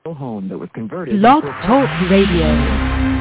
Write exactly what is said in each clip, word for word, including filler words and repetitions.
home that was converted Blog into a Talk Radio.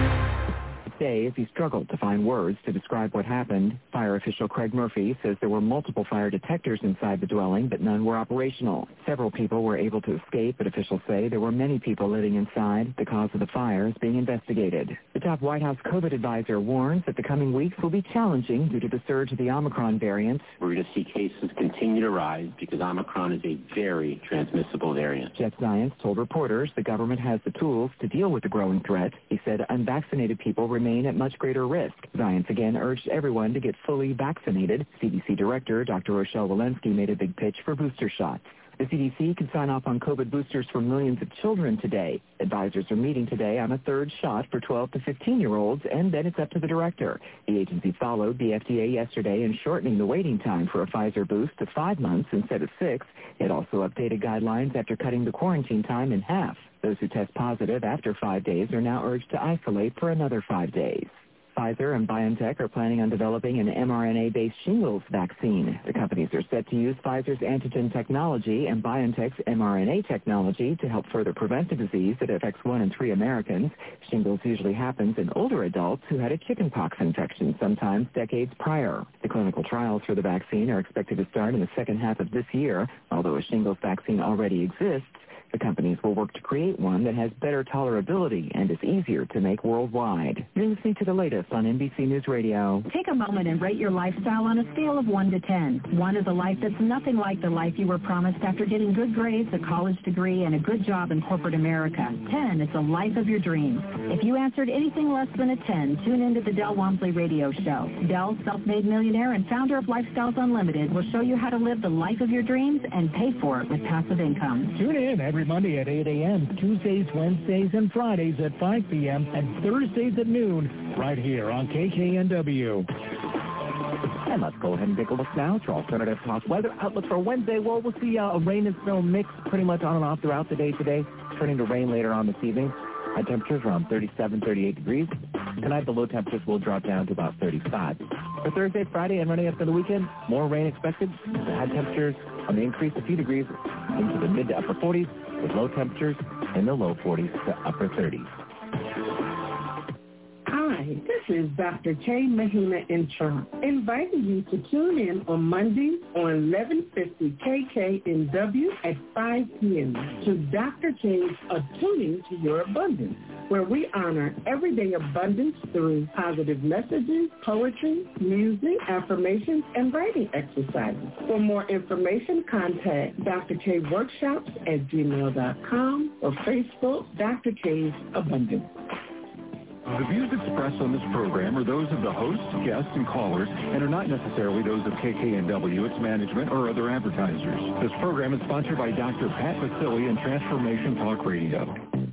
Today, as he struggled to find words to describe what happened, fire official Craig Murphy says there were multiple fire detectors inside the dwelling, but none were operational. Several people were able to escape, but officials say there were many people living inside. The cause of the fire is being investigated. The top White House COVID advisor warns that the coming weeks will be challenging due to the surge of the Omicron variant. We're going to see cases continue to rise because Omicron is a very transmissible variant. Jeff Zients told reporters the government has the tools to deal with the growing threat. He said unvaccinated people remain at much greater risk. Zients again urged everyone to get fully vaccinated. C D C Director Doctor Rochelle Walensky made a big pitch for booster shots. The C D C can sign off on COVID boosters for millions of children today. Advisors are meeting today on a third shot for twelve to fifteen-year-olds, and then it's up to the director. The agency followed the F D A yesterday in shortening the waiting time for a Pfizer boost to five months instead of six. It also updated guidelines after cutting the quarantine time in half. Those who test positive after five days are now urged to isolate for another five days. Pfizer and BioNTech are planning on developing an mRNA-based shingles vaccine. The companies are set to use Pfizer's antigen technology and BioNTech's mRNA technology to help further prevent the disease that affects one in three Americans. Shingles usually happens in older adults who had a chickenpox infection, sometimes decades prior. The clinical trials for the vaccine are expected to start in the second half of this year. Although a shingles vaccine already exists, the companies will work to create one that has better tolerability and is easier to make worldwide. You're listening to the latest on N B C News Radio. Take a moment and rate your lifestyle on a scale of one to ten. one is a life that's nothing like the life you were promised after getting good grades, a college degree, and a good job in corporate America. ten is the life of your dreams. If you answered anything less than a ten, tune into the Del Walmsley Radio Show. Del, self-made millionaire and founder of Lifestyles Unlimited, will show you how to live the life of your dreams and pay for it with passive income. Tune in every Monday at eight a.m., Tuesdays, Wednesdays, and Fridays at five p.m., and Thursdays at noon, right here on K K N W. And let's go ahead and take a look now to alternative talk weather outlook for Wednesday. Well, we'll see uh, a rain and snow mix pretty much on and off throughout the day today, turning to rain later on this evening. High temperatures around thirty-seven, thirty-eight degrees. Tonight, the low temperatures will drop down to about thirty-five. For Thursday, Friday, and running up to the weekend, more rain expected. The high temperatures on the increase a few degrees into the mid to upper forties, with low temperatures in the low forties to upper thirties. Hi, this is Doctor Kay Mahina Intron, inviting you to tune in on Mondays on eleven fifty K K N W at five p.m. to Doctor K's Attuning to Your Abundance, where we honor everyday abundance through positive messages, poetry, music, affirmations, and writing exercises. For more information, contact Doctor K Workshops at gmail dot com or Facebook, Doctor K's Abundance. The views expressed on this program are those of the hosts, guests, and callers, and are not necessarily those of K K N W, its management, or other advertisers. This program is sponsored by Doctor Pat Vasili and Transformation Talk Radio.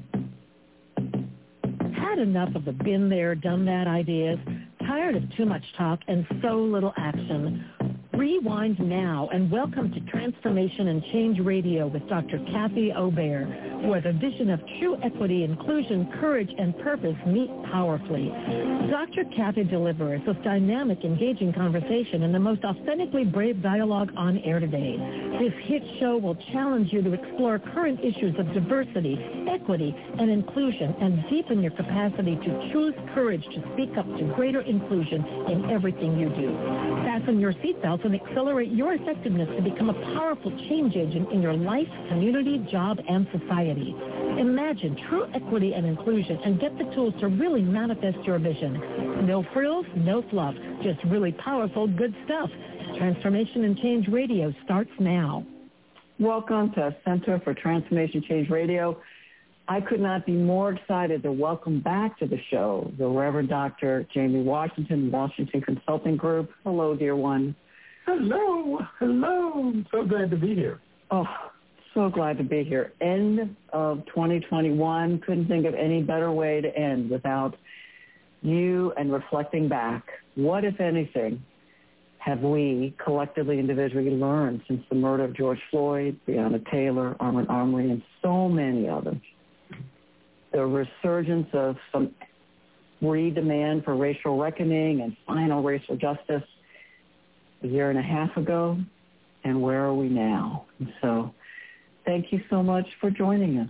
Had enough of the been there, done that ideas? Tired of too much talk and so little action? Rewind now and welcome to Transformation and Change Radio with Doctor Kathy Obear, where the vision of true equity, inclusion, courage, and purpose meet powerfully. Doctor Kathy delivers with dynamic, engaging conversation and the most authentically brave dialogue on air today. This hit show will challenge you to explore current issues of diversity, equity, and inclusion and deepen your capacity to choose courage to speak up to greater inclusion in everything you do. Fasten your seatbelts and accelerate your effectiveness to become a powerful change agent in your life, community, job, and society. Imagine true equity and inclusion and get the tools to really manifest your vision. No frills, no fluff, just really powerful, good stuff. Transformation and Change Radio starts now. Welcome to Center for Transformation Change Radio. I could not be more excited to welcome back to the show the Reverend Doctor Jamie Washington, Washington Consulting Group. Hello, dear one. Hello, hello. So glad to be here. Oh, so glad to be here. End of twenty twenty-one. Couldn't think of any better way to end without you and reflecting back. What, if anything, have we collectively, individually learned since the murder of George Floyd, Breonna Taylor, Armin Armory, and so many others? The resurgence of some re-demand for racial reckoning and final racial justice a year and a half ago, and where are we now? And so thank you so much for joining us.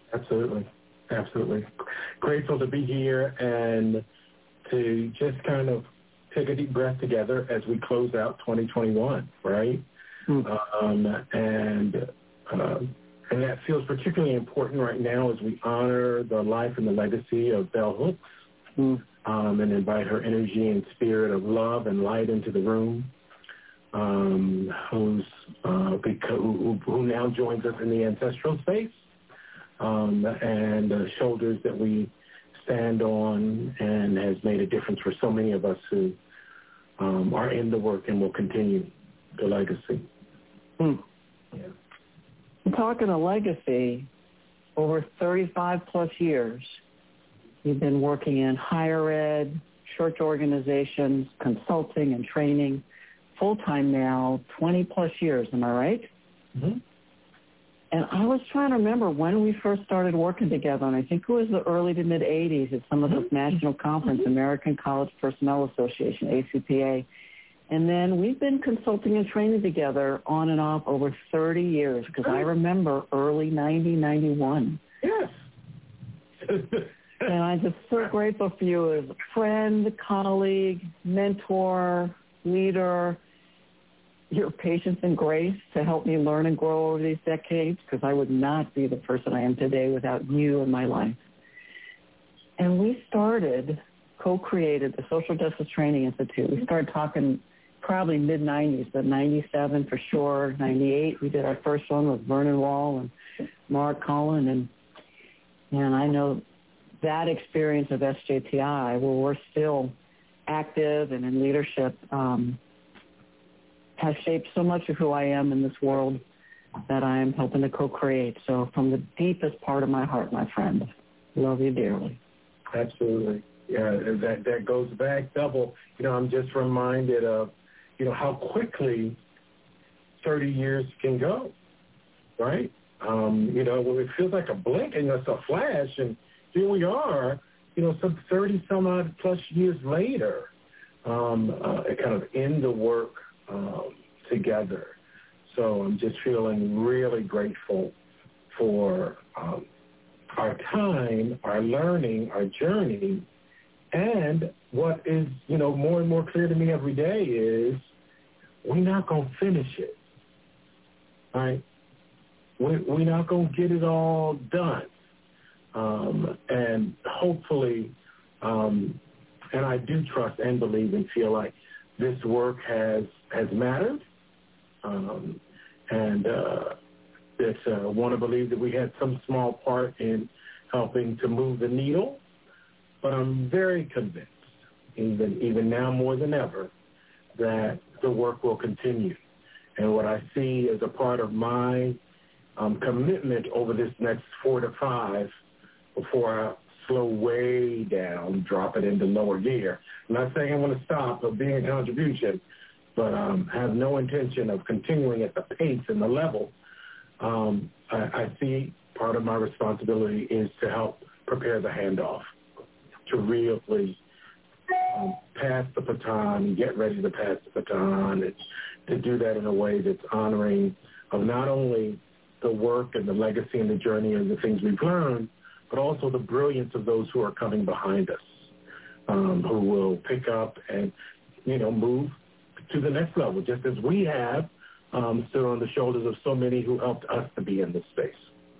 Absolutely. Absolutely. Grateful to be here and to just kind of take a deep breath together as we close out twenty twenty-one, right? Mm. Um, and uh, and that feels particularly important right now as we honor the life and the legacy of Bell Hooks mm. um, and invite her energy and spirit of love and light into the room, um, who's uh, who, who now joins us in the ancestral space. Um, and uh, shoulders that we stand on and has made a difference for so many of us who um, are in the work and will continue the legacy. Mm. Yeah. Talking of legacy, over thirty-five plus years, you've been working in higher ed, church organizations, consulting and training, full-time now, twenty plus years, am I right? Mm-hmm. And I was trying to remember when we first started working together, and I think it was the early to mid-eighties at some of those national conferences, American College Personnel Association, A C P A. And then we've been consulting and training together on and off over thirty years, because I remember early ninety, ninety-one. Yes. And I'm just so grateful for you as a friend, colleague, mentor, leader, your patience and grace to help me learn and grow over these decades, because I would not be the person I am today without you in my life. And we started, co-created the Social Justice Training Institute. We started talking probably mid-nineties, but ninety-seven for sure, ninety-eight. We did our first one with Vernon Wall and Mark Collin. And, and I know that experience of S J T I, where we're still active and in leadership, um, has shaped so much of who I am in this world that I am helping to co-create. So from the deepest part of my heart, my friend, love you dearly. Absolutely. Yeah, that, that goes back double. You know, I'm just reminded of, you know, how quickly thirty years can go, right? Um, you know, it feels like a blink and it's a flash, and here we are, you know, some thirty some odd plus years later, um, uh, kind of in the work Um, together. So I'm just feeling really grateful for um, our time, our learning, our journey, and what is, you know, more and more clear to me every day is we're not going to finish it, right? We're, we're not going to get it all done. Um, and hopefully, um, and I do trust and believe and feel like this work has has mattered, um, and uh, it's uh, want to believe that we had some small part in helping to move the needle. But I'm very convinced, even even now more than ever, that the work will continue. And what I see as a part of my um, commitment over this next four to five, before I slow way down, drop it into lower gear. I'm not saying I'm going to stop or being a contribution, but um, have no intention of continuing at the pace and the level. Um, I, I see part of my responsibility is to help prepare the handoff, to really um, pass the baton, get ready to pass the baton, and to do that in a way that's honoring of not only the work and the legacy and the journey and the things we've learned, but also the brilliance of those who are coming behind us, um, who will pick up and, you know, move to the next level, just as we have um, stood on the shoulders of so many who helped us to be in this space.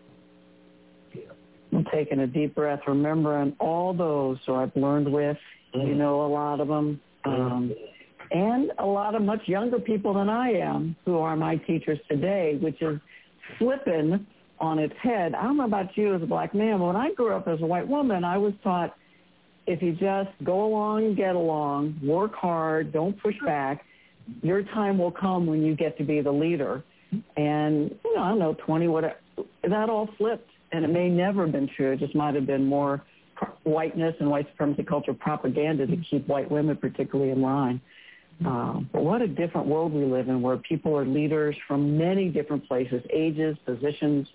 Yeah. I'm taking a deep breath, remembering all those who I've learned with. Mm-hmm. You know, a lot of them, um, mm-hmm. and a lot of much younger people than I am who are my teachers today, which is flipping on its head. I don't know about you as a black man, but when I grew up as a white woman, I was taught if you just go along and get along, work hard, don't push back, your time will come when you get to be the leader. And, you know, I don't know, twenty, whatever, that all flipped. And it may never have been true. It just might have been more whiteness and white supremacy culture propaganda to keep white women particularly in line. Uh, but what a different world we live in, where people are leaders from many different places, ages, positions.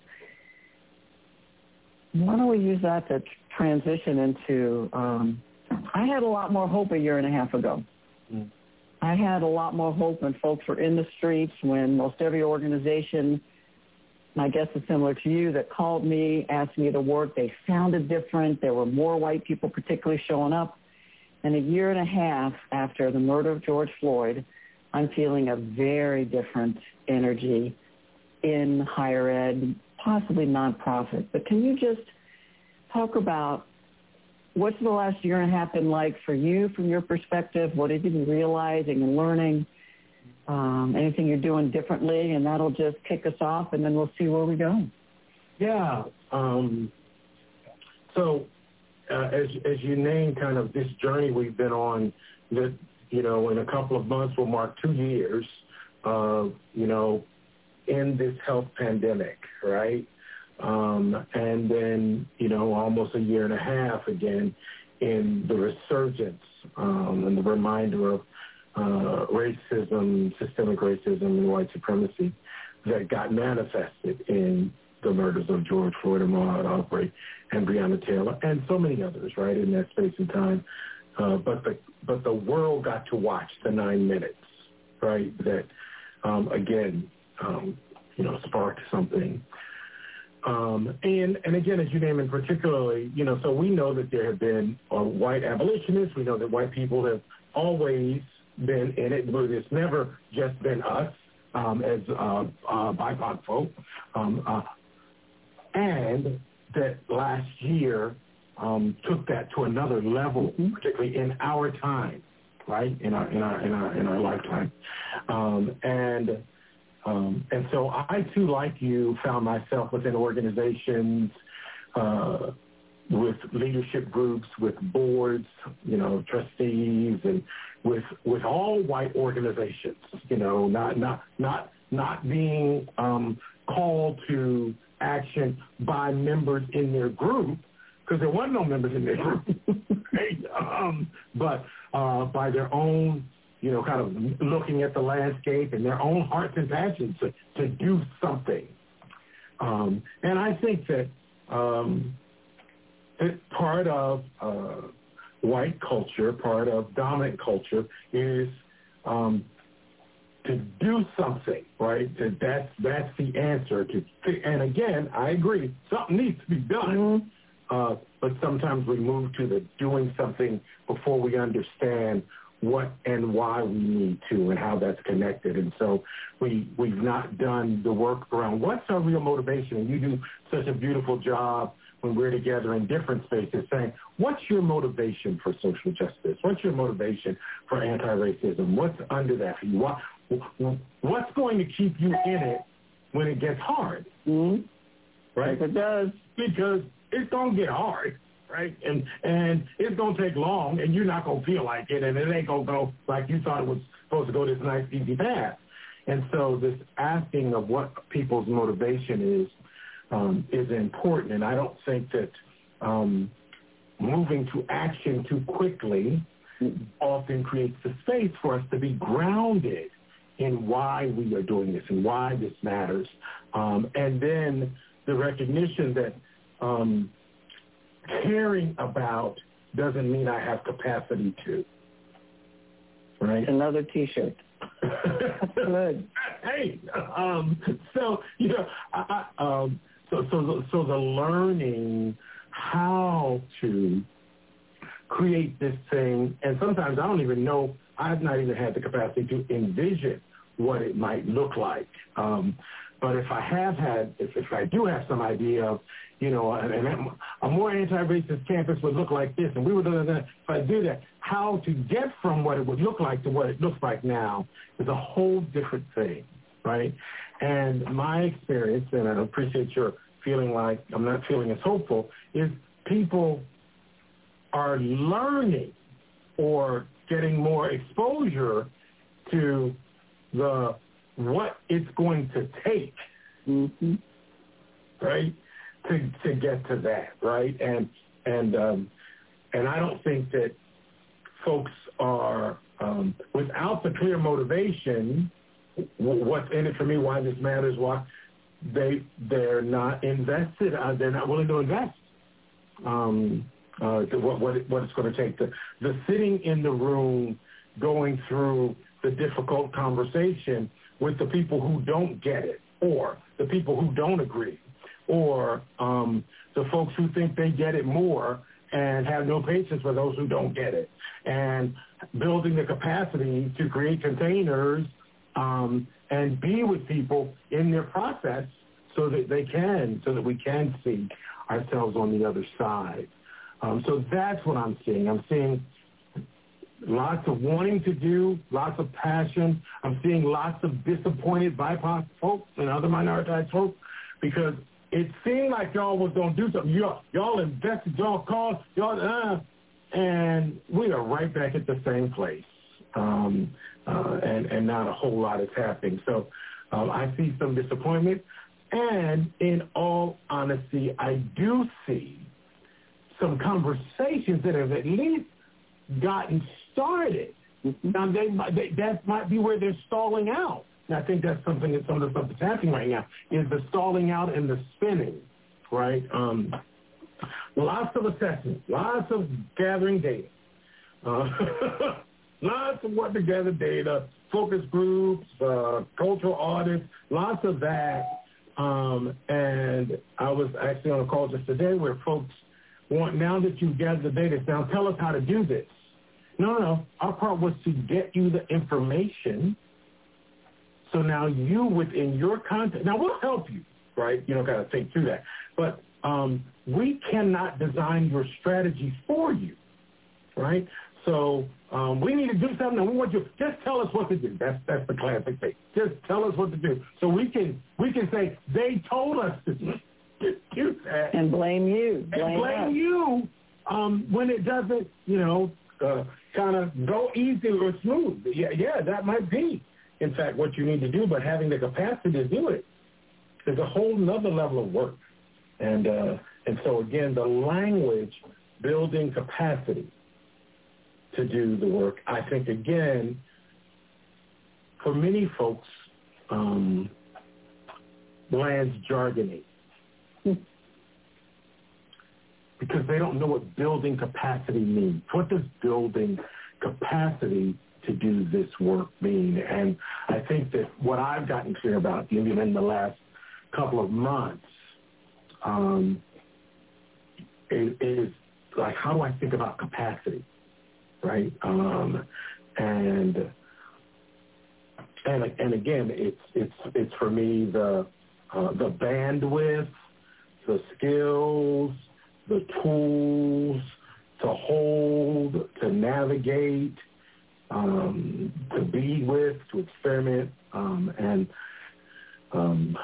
Why don't we use that to transition into, um, I had a lot more hope a year and a half ago. Mm. I had a lot more hope when folks were in the streets, when most every organization my guess is similar to you, that called me, asked me to work. They sounded different. There were more white people particularly showing up. And a year and a half after the murder of George Floyd, I'm feeling a very different energy in higher ed, possibly nonprofit. But can you just talk about what's the last year and a half been like for you from your perspective? What have you been realizing and learning? Um, anything you're doing differently? And that'll just kick us off, and then we'll see where we go. Yeah. Um, so uh, as, as you name kind of this journey we've been on, that, you know, in a couple of months will mark two years, uh, you know, in this health pandemic, right? Um, and then, you know, almost a year and a half again in the resurgence um, and the reminder of uh, racism, systemic racism, and white supremacy that got manifested in the murders of George Floyd and Ahmaud Arbery and Breonna Taylor and so many others, right, in that space and time. Uh, but the but the world got to watch the nine minutes, right, that, um, again, um, you know, sparked something. Um, and, and again, as you name it particularly, you know, so we know that there have been uh, white abolitionists. We know that white people have always been in it, but it's never just been us um, as uh, uh, B I P O C folk. Um, uh, and that last year um, took that to another level, mm-hmm. particularly in our time, right, in our in our in our in our lifetime, um, and. Um, and so I, too, like you, found myself within organizations, uh, with leadership groups, with boards, you know, trustees, and with with all white organizations, you know, not not not not being um, called to action by members in their group, because there wasn't no members in their group, right? um, but uh, by their own, you know, kind of looking at the landscape and their own hearts and passions to, to do something. Um, and I think that um, it, part of uh, white culture, part of dominant culture is um, to do something, right? To, that's, that's the answer. To, and again, I agree, something needs to be done. Uh, but sometimes we move to the doing something before we understand what and why we need to and how that's connected. And so we, we've not done the work around what's our real motivation. And you do such a beautiful job when we're together in different spaces saying, what's your motivation for social justice? What's your motivation for anti-racism? What's under that for you? What, what's going to keep you in it when it gets hard? Mm-hmm. Right? Yes, it does. Because it's going to get hard. Right, and and it's gonna take long, and you're not gonna feel like it, and it ain't gonna go like you thought it was supposed to go this nice easy path. And so this asking of what people's motivation is um, is important, and I don't think that um, moving to action too quickly often creates the space for us to be grounded in why we are doing this and why this matters, um, and then the recognition that. Um, Caring about doesn't mean I have capacity to. Right? Another T-shirt. That's good. Hey, um, so you know, I, um, so so so the learning how to create this thing, and sometimes I don't even know. I've not even had the capacity to envision what it might look like. Um, but if I have had, if, if I do have some idea of, you know, and, and a more anti-racist campus would look like this, and we were doing that. If I do that, how to get from what it would look like to what it looks like now is a whole different thing, right? And my experience, and I appreciate your feeling like I'm not feeling as hopeful, is people are learning or getting more exposure to the what it's going to take, mm-hmm. right? To to get to that, right? And and um, and I don't think that folks are um, without the clear motivation. What's in it for me? Why this matters? Why they they're not invested? Uh, they're not willing to invest. Um, uh, to what what, it, what it's going to take. The the sitting in the room, going through the difficult conversation with the people who don't get it, or the people who don't agree, or um, the folks who think they get it more and have no patience for those who don't get it, and building the capacity to create containers um, and be with people in their process so that they can, so that we can see ourselves on the other side. Um, so that's what I'm seeing. I'm seeing lots of wanting to do, lots of passion. I'm seeing lots of disappointed B I P O C folks and other minoritized folks because it seemed like y'all was going to do something. Y'all, y'all invested, y'all called, y'all, uh, and we are right back at the same place. Um, uh, and, and not a whole lot is happening. So um, I see some disappointment. And in all honesty, I do see some conversations that have at least gotten started. Mm-hmm. Now, they, they, that might be where they're stalling out. And I think that's something that some of the stuff that's happening right now is the stalling out and the spinning, right? Um, lots of assessments, lots of gathering data, uh, lots of what to gather data, focus groups, uh, cultural audits, lots of that. Um, and I was actually on a call just today where folks want, now that you've gathered the data, now tell us how to do this. No, no, our part was to get you the information. So now you, within your content, now we'll help you, right? You know, kind of think through that. But um, we cannot design your strategy for you, right? So um, we need to do something, and we want you just tell us what to do. That's that's the classic thing. Just tell us what to do, so we can we can say they told us to do that, and blame you, blame, and blame us. you um, when it doesn't, you know, uh, kind of go easy or smooth. Yeah, yeah, that might be, in fact, what you need to do. But having the capacity to do it is a whole nother level of work. And uh, and so again, the language building capacity to do the work, I think, again, for many folks, um, lands jargony because they don't know what building capacity means. What does building capacity to do this work mean? And I think that what I've gotten clear about, even in the last couple of months, um, is, is like, how do I think about capacity? Right, um, and and and again, it's it's it's for me the uh, the bandwidth, the skills, the tools to hold, to navigate, um, to be with, to experiment, um, and um,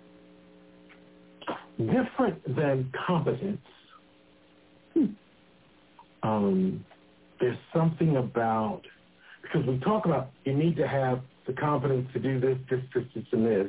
different than competence. Hmm. Um, There's something about, because we talk about you need to have the confidence to do this, this, this, this, and this.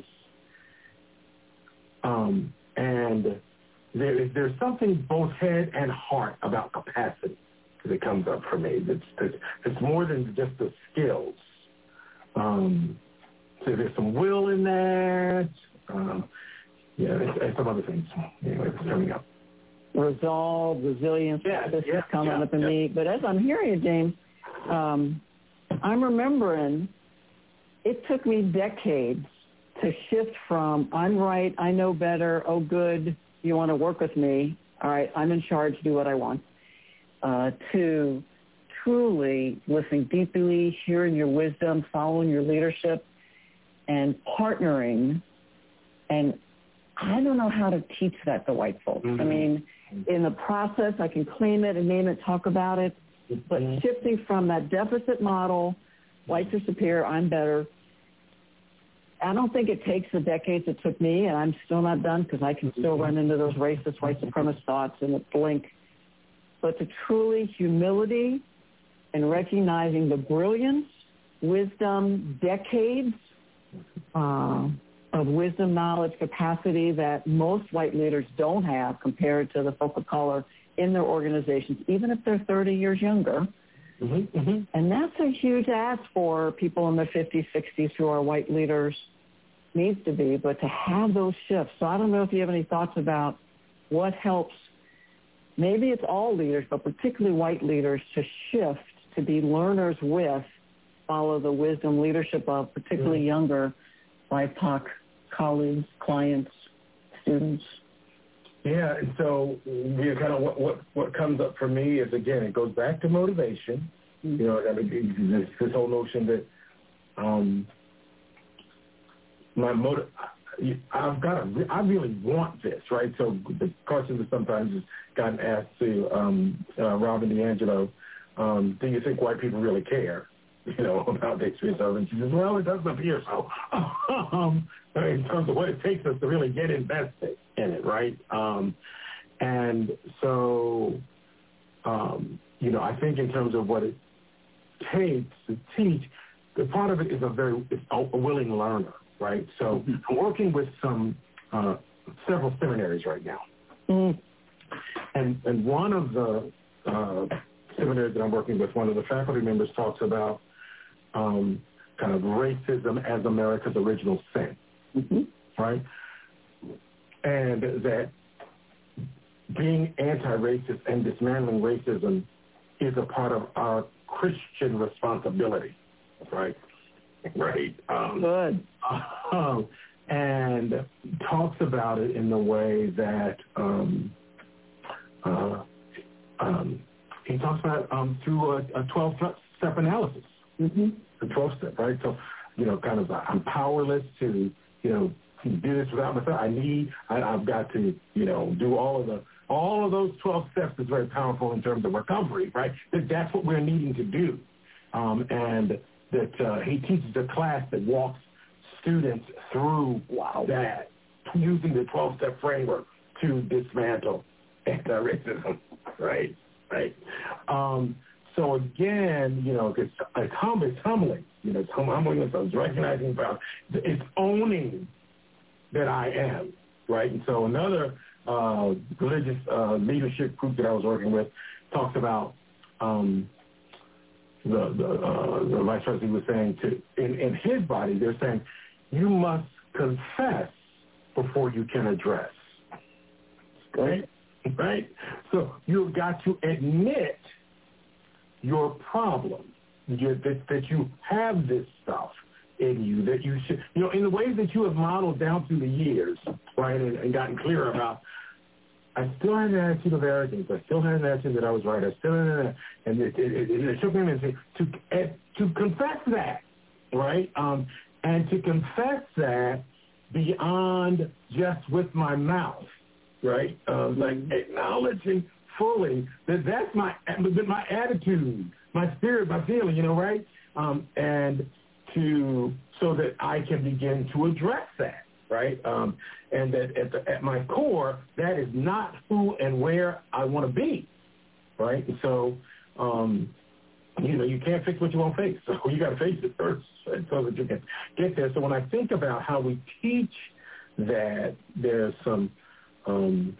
Um, and there is, there's something both head and heart about capacity that comes up for me. It's, it's, it's more than just the skills. Um, so there's some will in that. Um, yeah, and, and some other things. Anyway, it's coming up. Resolve, resilience, yeah, this yeah, is coming yeah, up in yeah. me. But as I'm hearing you, James, um, I'm remembering it took me decades to shift from I'm right, I know better, oh good, you want to work with me, all right, I'm in charge, do what I want, uh, to truly listening deeply, hearing your wisdom, following your leadership, and partnering. And I don't know how to teach that to white folks. Mm-hmm. I mean, in the process, I can claim it and name it, talk about it, but mm-hmm. shifting from that deficit model, whites are superior, I'm better, I don't think it takes the decades it took me, and I'm still not done because I can still run into those racist, white supremacist thoughts in a blink, but to truly humility and recognizing the brilliance, wisdom, decades uh, of wisdom, knowledge, capacity that most white leaders don't have compared to the folk of color in their organizations, even if they're thirty years younger. Mm-hmm, mm-hmm. And that's a huge ask for people in their fifties, sixties who are white leaders, needs to be, but to have those shifts. So I don't know if you have any thoughts about what helps, maybe it's all leaders, but particularly white leaders, to shift, to be learners with, follow the wisdom, leadership of particularly mm-hmm. younger B I P O C colleagues, clients, students? Yeah, and so you know, kind of what, what what comes up for me is, again, it goes back to motivation. Mm-hmm. You know, I mean, this, this whole notion that um, my motive, I've got to, I really want this, right? So the question that sometimes has gotten asked to um, uh, Robin DiAngelo, um, do you think white people really care, you know, about the experience of it? And she says, well, it doesn't appear so, um, in terms of what it takes us to really get invested in it, right? Um, and so, um, you know, I think in terms of what it takes to teach, the part of it is a very it's a willing learner, right? So mm-hmm. I'm working with some uh, several seminaries right now, mm. and and one of the uh, seminaries that I'm working with, one of the faculty members talks about um, kind of racism as America's original sin, mm-hmm. right? And that being anti-racist and dismantling racism is a part of our Christian responsibility, right? Right. Um, Good. Um, and talks about it in the way that um, uh, um, he talks about um, through a, a twelve-step analysis, mm-hmm. the twelve-step, right? So, you know, kind of uh, I'm powerless to, you know, do this without myself. I need, I, I've got to, you know, do all of the, all of those twelve steps is very powerful in terms of recovery, right? That that's what we're needing to do. Um, and that uh, he teaches a class that walks students through wow. that, using the twelve-step framework to dismantle anti-racism, right? Right. Um, so again, you know, it's, it's, hum, it's humbling. You know, it's hum, humbling. It's recognizing about, it's owning that I am, right? And so another uh, religious uh, leadership group that I was working with talks about um, the the, uh, the vice president was saying to in, in his body, they're saying you must confess before you can address, right? Right. So you've got to admit your problem, you, that that you have this stuff in you, that you should, you know, in the ways that you have modeled down through the years, right, and, and gotten clear about. I still had an attitude of arrogance. I still had an attitude that I was right. I still had an, and it, it, it, it took me a minute to to, to confess that, right, um, and to confess that beyond just with my mouth, right, uh, like acknowledging fully that that's my my attitude, my spirit, my feeling, you know, right, um, and to so that I can begin to address that. Right, um, and that at, the, at my core, that is not who and where I want to be, right? And so, um, you know, you can't fix what you won't face, so you got to face it first, right, so that you can get there. So when I think about how we teach that, there's some, um,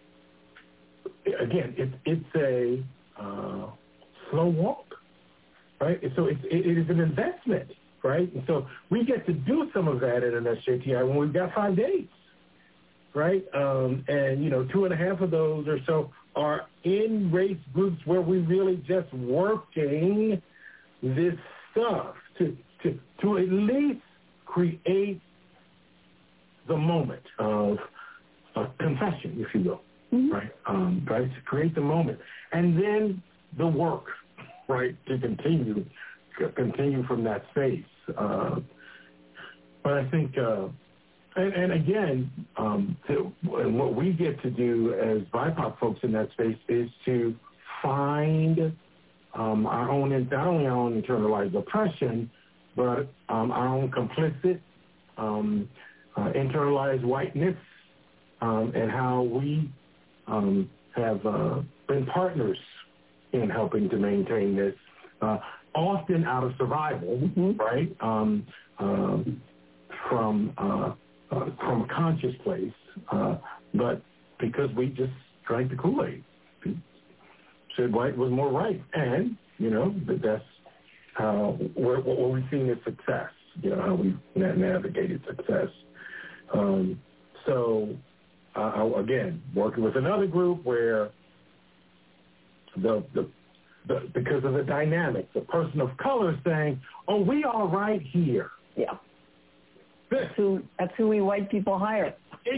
again, it's it's a uh, slow walk, right? And so it's, it, it is an investment. Right? And so we get to do some of that at an S J T I when we've got five days, right? Um, and, you know, two and a half of those or so are in race groups where we're really just working this stuff to, to, to at least create the moment of a confession, if you will, mm-hmm. right? Um, right? To create the moment. And then the work, right, to continue continue from that space. Uh, but I think, uh, and, and again, um, to, and what we get to do as B I P O C folks in that space is to find um, our own, not only our own internalized oppression, but um, our own complicit, um, uh, internalized whiteness, um, and how we um, have uh, been partners in helping to maintain this. Uh, often out of survival, mm-hmm. right, um, um, from uh, uh, from a conscious place, uh, but because we just drank the Kool-Aid, said white was more right, and, you know, that that's how, what we've seen is success, you know, how we've navigated success. Um, so, uh, again, working with another group where the the The, because of the dynamics, the person of color saying, oh, we all right here. Yeah. That's who, that's who we white people hire.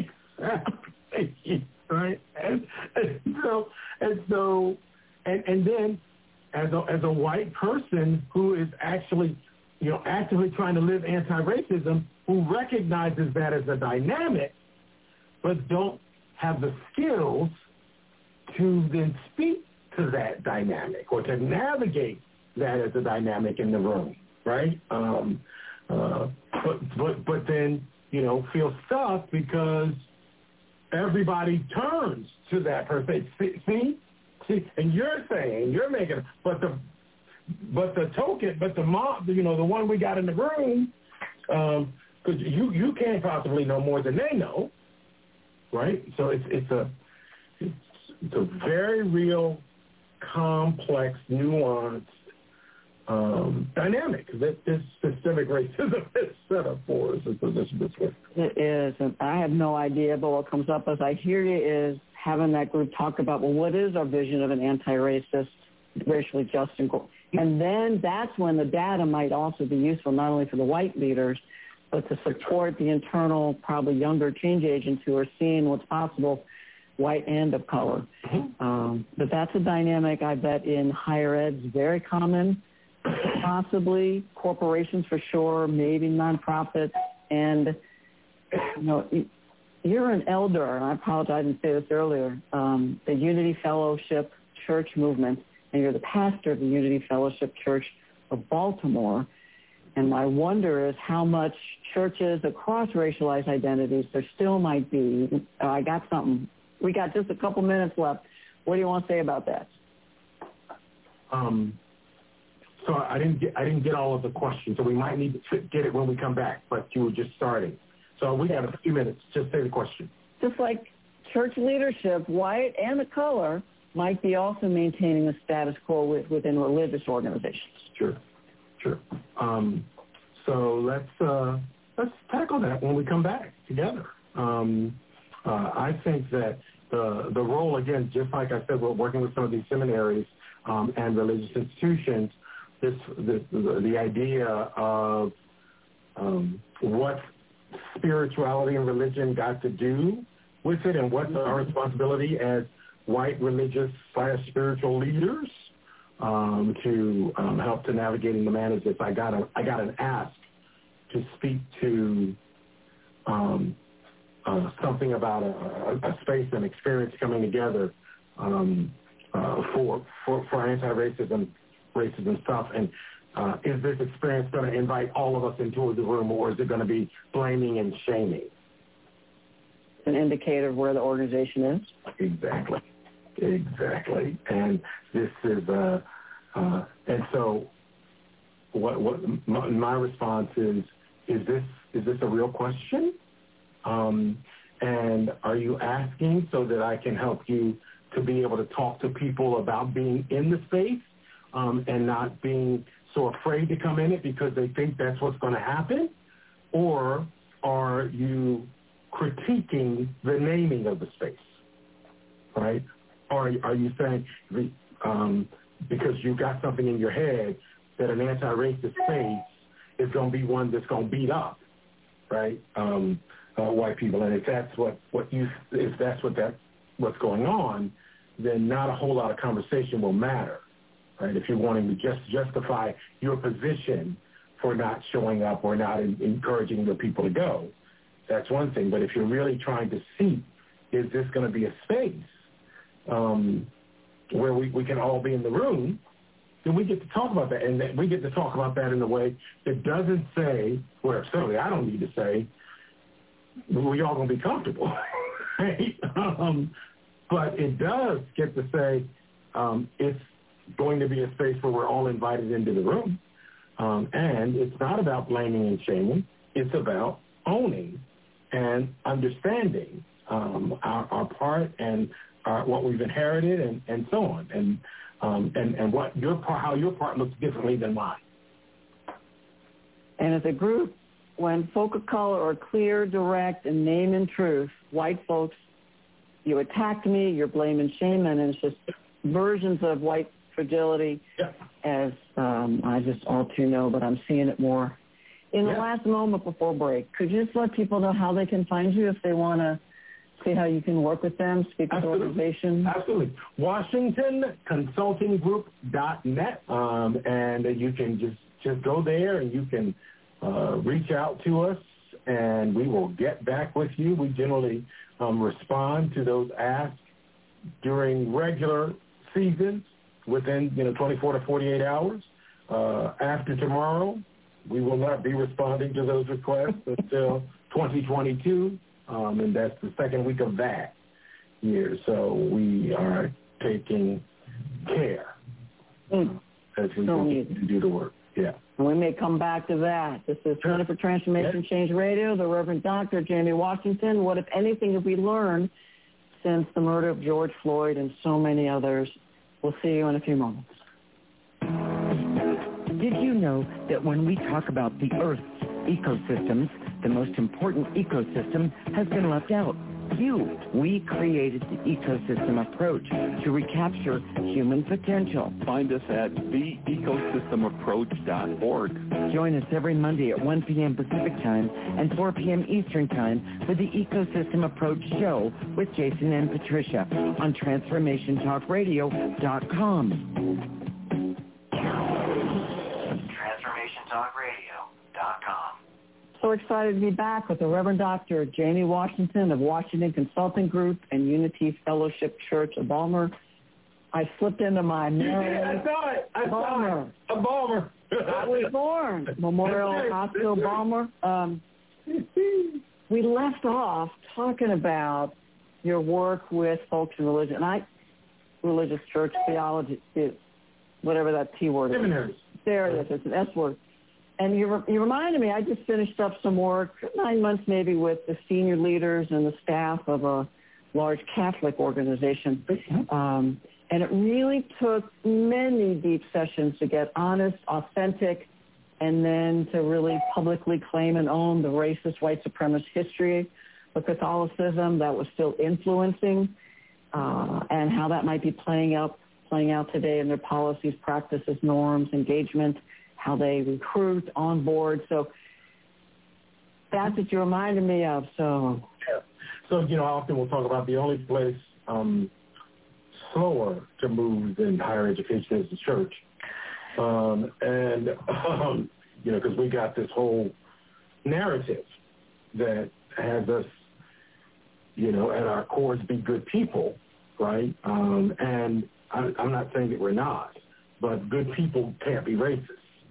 Exactly. Right? And, and so, and so, and, and then as a, as a white person who is actually, you know, actively trying to live anti-racism, who recognizes that as a dynamic, but don't have the skills to then speak to that dynamic or to navigate that as a dynamic in the room, right? Um, uh, but, but, but then, you know, feel stuck because everybody turns to that person. See, see, see, and you're saying, you're making, but the, but the token, but the mom, you know, the one we got in the room, um, because you, you can't possibly know more than they know, right? So it's it's a it's, it's a very real, complex, nuanced um, dynamic that this systemic racism is set up for us as position this way. It is, and I have no idea, but what comes up as I hear you is having that group talk about, well, what is our vision of an anti-racist, racially just and goal? And then that's when the data might also be useful, not only for the white leaders, but to support the internal, probably younger change agents who are seeing what's possible, white and of color. Mm-hmm. Um, but that's a dynamic, I bet, in higher ed is very common, possibly corporations for sure, maybe nonprofits. And, you know, you're an elder, and I apologize, I didn't say this earlier, um, the Unity Fellowship Church movement, and you're the pastor of the Unity Fellowship Church of Baltimore. And my wonder is how much churches across racialized identities there still might be. Uh, I got something. We got just a couple minutes left. What do you want to say about that? Um, so I didn't get I didn't get all of the questions, so we might need to get it when we come back. But you were just starting, so we got a few minutes. Just say the question. Just like church leadership, white and the color, might be also maintaining the status quo with, within religious organizations. Sure. Sure. Um, so let's uh, let's tackle that when we come back together. Um, uh, I think that the the role, again, just like I said, we're working with some of these seminaries um, and religious institutions. This, this the, the idea of um, what spirituality and religion got to do with it, and what's our responsibility as white religious slash spiritual leaders. Um, to um, help to navigating the manage this. I got a I got an ask to speak to um, uh, something about a, a space and experience coming together um, uh, for, for for anti-racism, racism stuff. And uh, is this experience going to invite all of us into the room, or is it going to be blaming and shaming? An indicator of where the organization is. Exactly. Exactly, and this is, uh, uh, and so, what? What my, my response is: Is this is this a real question? Um, and are you asking so that I can help you to be able to talk to people about being in the space um, and not being so afraid to come in it because they think that's what's going to happen, or are you critiquing the naming of the space, right? Or are you saying, um, because you got something in your head that an anti-racist space is going to be one that's going to beat up, right, um, uh, white people? And if that's what, what you, if that's what that, what's going on, then not a whole lot of conversation will matter, right? If you're wanting to just justify your position for not showing up or not in, encouraging your people to go, that's one thing. But if you're really trying to see, is this going to be a space Um, where we, we can all be in the room, then we get to talk about that. And that we get to talk about that in a way that doesn't say, well, certainly I don't need to say, we all going to be comfortable, right? Um, but it does get to say um, it's going to be a space where we're all invited into the room. Um, and it's not about blaming and shaming. It's about owning and understanding um, our, our part and Uh, what we've inherited, and, and so on, and um, and and what your part, how your part looks differently than mine. And as a group, when folk of color are clear, direct, and name and truth, white folks, you attacked me, you're blaming shaming, and it's just versions of white fragility, yeah. as um, I just all too know, but I'm seeing it more In yeah. the last moment before break, could you just let people know how they can find you if they want to see how you can work with them, speak with the organization? Absolutely. Washington Consulting Group dot net, um, and you can just, just go there and you can uh, reach out to us, and we will get back with you. We generally um, respond to those asks during regular seasons within, you know, twenty-four to forty-eight hours. Uh, after tomorrow, we will not be responding to those requests until twenty twenty-two, um, and that's the second week of that year. So we are taking care mm. as we so continue to do the work. Yeah. And we may come back to that. This is Center for Transformation yes. Change Radio, the Reverend Doctor Jamie Washington. What, if anything, have we learned since the murder of George Floyd and so many others? We'll see you in a few moments. Did you know that when we talk about the Earth's ecosystems, the most important ecosystem has been left out? You. We created the ecosystem approach to recapture human potential. Find us at the ecosystem approach dot org. Join us every Monday at one p.m. Pacific Time and four p.m. Eastern Time for the Ecosystem Approach Show with Jason and Patricia on transformation talk radio dot com. transformation talk radio dot com. So excited to be back with the Reverend Doctor Jamie Washington of Washington Consulting Group and Unity Fellowship Church of Balmer. I slipped into my Maryland. I saw it. I Balmer. saw it. A Balmer. I was born. Memorial That's Hospital, right. Balmer. Um, we left off talking about your work with folks in religion. And I, religious church, theology, whatever that T word is. Seminaries. There it is. It's an S word. And you, re- you reminded me, I just finished up some work, nine months maybe, with the senior leaders and the staff of a large Catholic organization. Um, and it really took many deep sessions to get honest, authentic, and then to really publicly claim and own the racist, white supremacist history of Catholicism that was still influencing, uh, and how that might be playing out, playing out today in their policies, practices, norms, engagement, how they recruit, on board. So that's what you reminded me of. So, yeah. So, you know, often we'll talk about the only place um, slower to move than higher education is the church. Um, and, um, you know, because we got this whole narrative that has us, you know, at our cores be good people, right? Um, and I, I'm not saying that we're not, but good people can't be racist,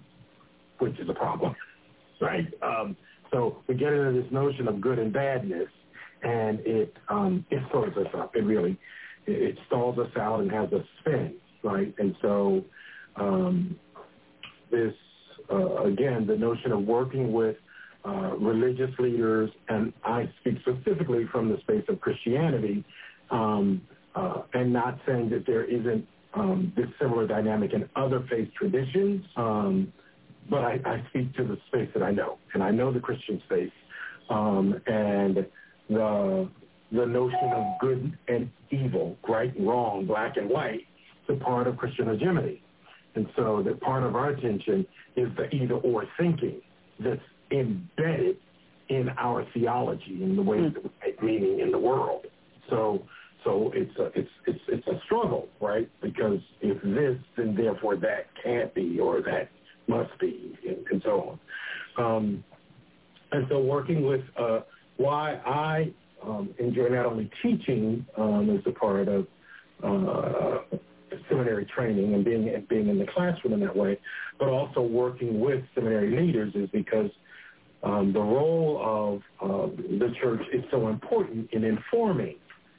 which is a problem, right? Um, so we get into this notion of good and badness, and it um, it slows us up. It really, it, it stalls us out and has us spin, right? And so um, this, uh, again, the notion of working with uh, religious leaders, and I speak specifically from the space of Christianity, um, uh, and not saying that there isn't um, this similar dynamic in other faith traditions, um, but I, I speak to the space that I know, and I know the Christian space, um, and the the notion of good and evil, right and wrong, black and white, is a part of Christian hegemony. And so that part of our attention is the either-or thinking that's embedded in our theology, in the way that we make meaning in the world. So so it's a, it's, it's, it's a struggle, right? Because if this, then therefore that can't be, or that must be, and, and so on. Um, and so working with uh, why I um, enjoy not only teaching um, as a part of uh, seminary training and being, and being in the classroom in that way, but also working with seminary leaders is because um, the role of uh, the church is so important in informing,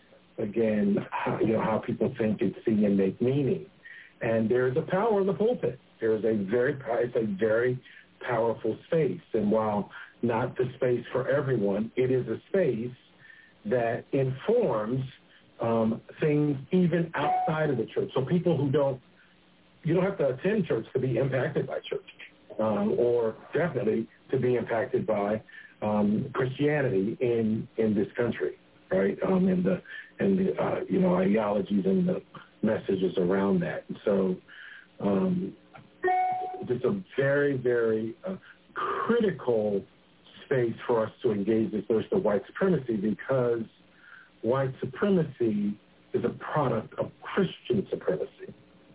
again, how, you know, how people think and see and make meaning. And there's a power in the pulpit. There is a very, it's a very powerful space. And while not the space for everyone, it is a space that informs um, things even outside of the church. So people who don't, you don't have to attend church to be impacted by church, um, or definitely to be impacted by um, Christianity in, in this country, right? Um, and the, and the uh, you know, ideologies and the messages around that. And so um, it's a very, very uh, critical space for us to engage this notion of white supremacy, because white supremacy is a product of Christian supremacy,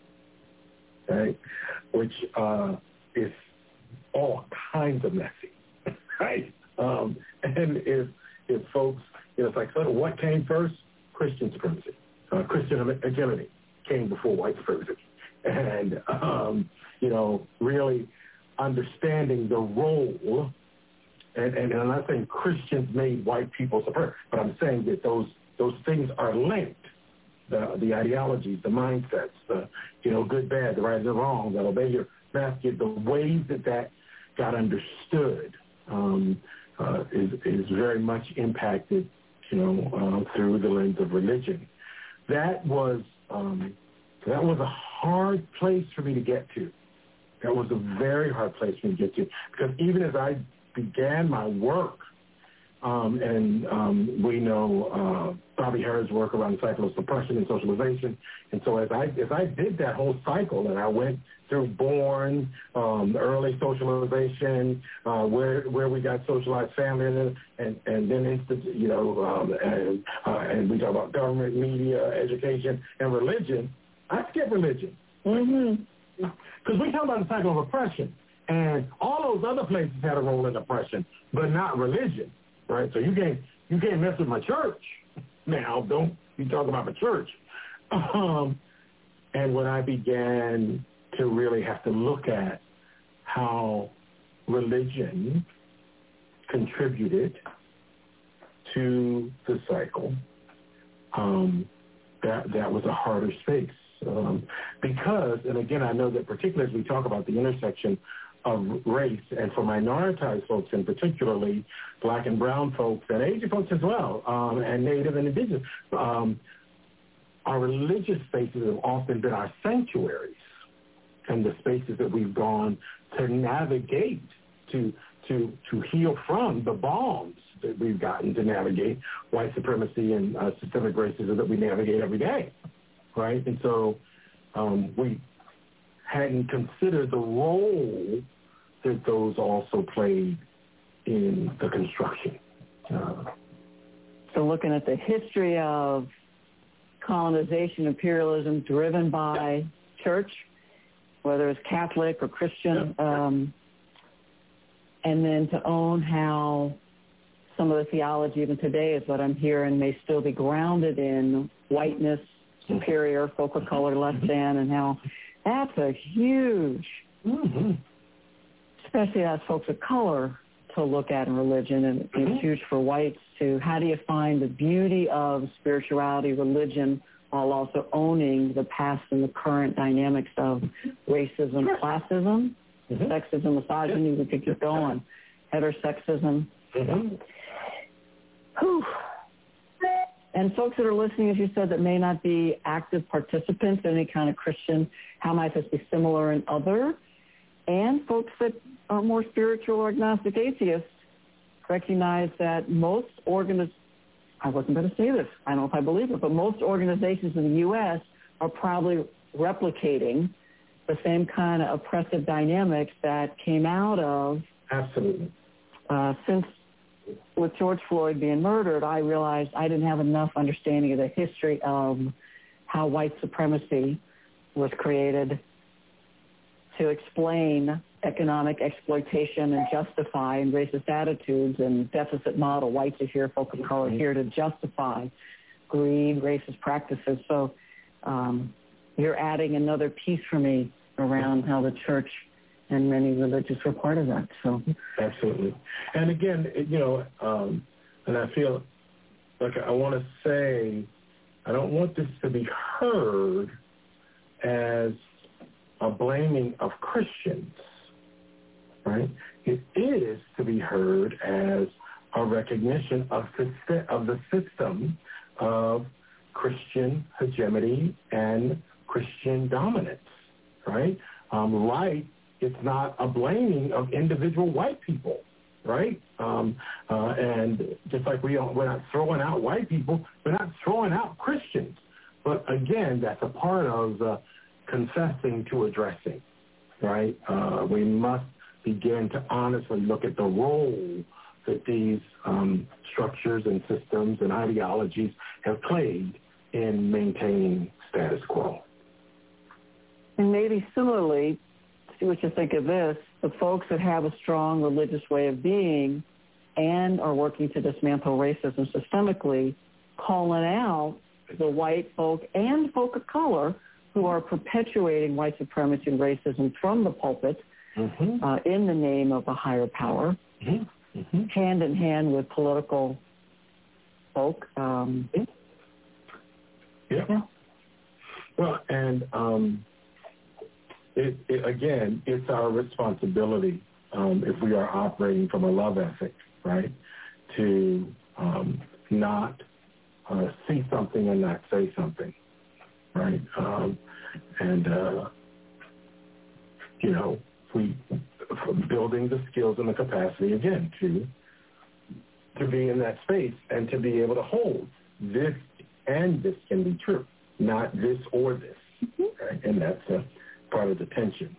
right? Which uh, is all kinds of messy, right? Um, and if if folks, you know, it's like, so what came first? Christian supremacy. Uh, Christian hegemony came before white supremacy. And, um, you know, really understanding the role, and, and, and I'm not saying Christians made white people supreme, but I'm saying that those those things are linked. The, the ideologies, the mindsets, the, you know, good, bad, the right and the wrong, that obey your master, the ways that that got understood um, uh, is, is very much impacted, you know, uh, through the lens of religion. That was um, that was a hard place for me to get to. That was a very hard place for me to get to, because even as I began my work, um, and um, we know uh, Bobby Harris' work around the cycle of suppression and socialization, and so as I as I did that whole cycle, and I went through born, um, early socialization, uh, where where we got socialized family, and and, and then instant, you know, um, and, uh, and we talk about government, media, education, and religion. I skip religion. Mm-hmm. Because we talk about the cycle of oppression, and all those other places had a role in oppression, but not religion, right? So you can't you can't mess with my church now. Don't you talk about my church? Um, and when I began to really have to look at how religion contributed to the cycle, um, that that was a harder space. Um, because, and again, I know that particularly as we talk about the intersection of race, and for minoritized folks, and particularly black and brown folks, and Asian folks as well, um, and Native and Indigenous, um, our religious spaces have often been our sanctuaries, and the spaces that we've gone to navigate, to to to heal from the bombs that we've gotten to navigate white supremacy and uh, systemic racism that we navigate every day. Right, and so um, we hadn't considered the role that those also played in the construction. Uh, so looking at the history of colonization, imperialism driven by church, whether it's Catholic or Christian, yeah. um, and then to own how some of the theology even today is what I'm hearing may still be grounded in whiteness, superior, folk of color, less than, and how that's a huge, mm-hmm. especially as folks of color, to look at in religion, and mm-hmm. it's huge for whites to, how do you find the beauty of spirituality, religion, while also owning the past and the current dynamics of racism, sure. classism, mm-hmm. sexism, misogyny, yeah. we could keep going, heterosexism. Mm-hmm. Whew. And folks that are listening, as you said, that may not be active participants in any kind of Christian, how might this be similar in other? And folks that are more spiritual or agnostic atheists recognize that most organizations, I wasn't going to say this, I don't know if I believe it, but most organizations in the U S are probably replicating the same kind of oppressive dynamics that came out of, absolutely, uh, since with George Floyd being murdered, I realized I didn't have enough understanding of the history of how white supremacy was created to explain economic exploitation and justify and racist attitudes and deficit model. Whites are here, folk of color here to justify greed, racist practices. So um, you're adding another piece for me around how the church and many religious were part of that. So absolutely. And again, you know, um, and I feel like I want to say, I don't want this to be heard as a blaming of Christians, right? It is to be heard as a recognition of the, of the system of Christian hegemony and Christian dominance, right? Um, right. It's not a blaming of individual white people, right? Um, uh, and just like we don't, we're not throwing out white people, we're not throwing out Christians. But again, that's a part of uh, confessing to addressing, right? Uh, we must begin to honestly look at the role that these um, structures and systems and ideologies have played in maintaining status quo. And maybe similarly, see what you think of this, the folks that have a strong religious way of being and are working to dismantle racism systemically, calling out the white folk and folk of color who are perpetuating white supremacy and racism from the pulpit mm-hmm. uh, in the name of a higher power, mm-hmm. Mm-hmm. hand in hand with political folk. Um, yeah. yeah. Well, and um, it, it, again, it's our responsibility um, if we are operating from a love ethic, right, to um, not uh, see something and not say something, right? Um, and, uh, you know, we building the skills and the capacity, again, to to be in that space and to be able to hold this and this can be true, not this or this, mm-hmm. right? And that's a part of the tension.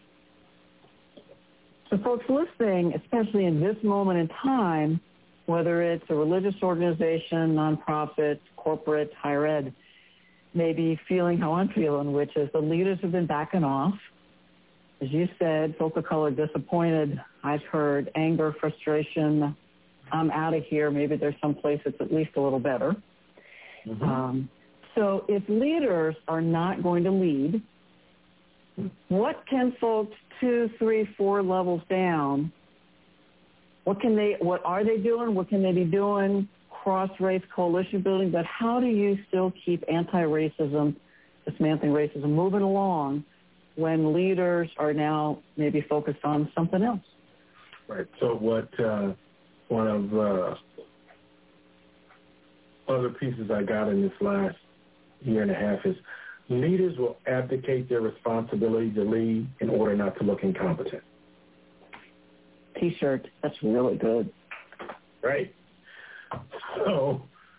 So folks listening, especially in this moment in time, whether it's a religious organization, nonprofit, corporate, higher ed, maybe feeling how I'm feeling, which is the leaders have been backing off. As you said, folk of color disappointed. I've heard anger, frustration. I'm out of here. Maybe there's some place that's at least a little better. Mm-hmm. Um, so if leaders are not going to lead, what can folks two, three, four levels down, what can they, what are they doing? What can they be doing? Cross-race coalition building, but how do you still keep anti-racism, dismantling racism, moving along when leaders are now maybe focused on something else? Right. So what uh, one of uh, other pieces I got in this last year and a half is leaders will abdicate their responsibility to lead in order not to look incompetent. T-shirt. That's really good. Right. So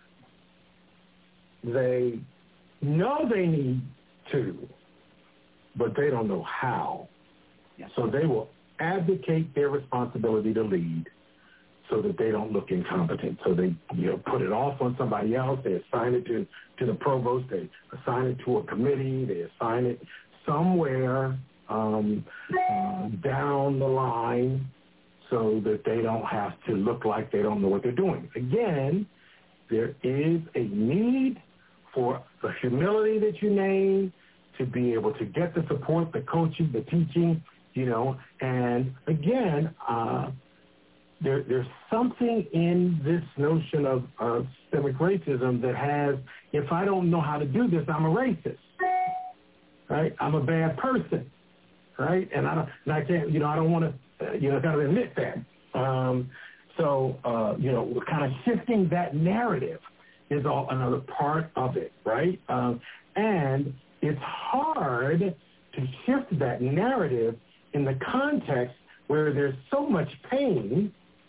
they know they need to, but they don't know how. Yes. So they will abdicate their responsibility to lead so that they don't look incompetent. So they, you know, put it off on somebody else. They assign it to, to the provost. They assign it to a committee. They assign it somewhere um, uh, down the line so that they don't have to look like they don't know what they're doing. Again, there is a need for the humility that you name, to be able to get the support, the coaching, the teaching, you know, and again, uh, there, there's something in this notion of, of systemic racism that has, if I don't know how to do this, I'm a racist, right? I'm a bad person, right? And I don't, and I can't, you know, I don't want to, uh, you know, kind of admit that. Um, so, uh, you know, kind of shifting that narrative is all another part of it, right? Um, and it's hard to shift that narrative in the context where there's so much pain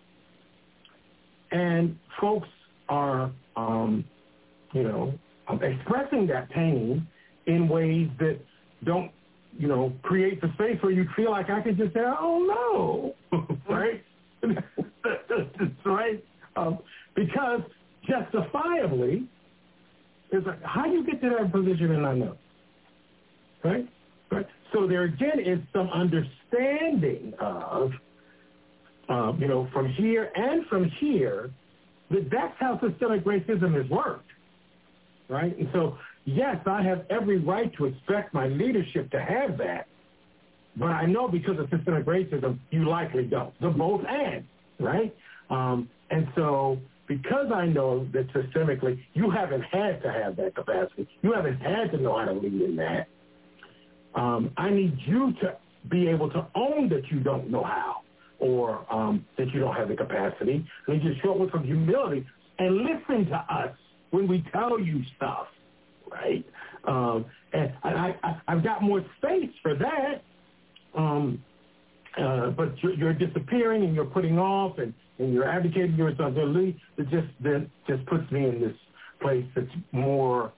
and folks are, um, you know, expressing that pain in ways that don't, you know, create the space where you feel like I can just say, oh, no, right? right? Um, because justifiably, it's like, how do you get to that position and not know? Right? Right. So there again is some understanding of, um, you know, from here and from here, that that's how systemic racism has worked. Right? And so, yes, I have every right to expect my leadership to have that, but I know because of systemic racism, you likely don't. The both and, right? Um, and so because I know that systemically you haven't had to have that capacity, you haven't had to know how to lead in that, Um, I need you to be able to own that you don't know how or um, that you don't have the capacity. I need you to show up with some humility and listen to us when we tell you stuff, right? Um, and I, I, I've got more space for that, um, uh, but you're, you're disappearing and you're putting off and, and you're advocating your responsibility. It just then just puts me in this place that's more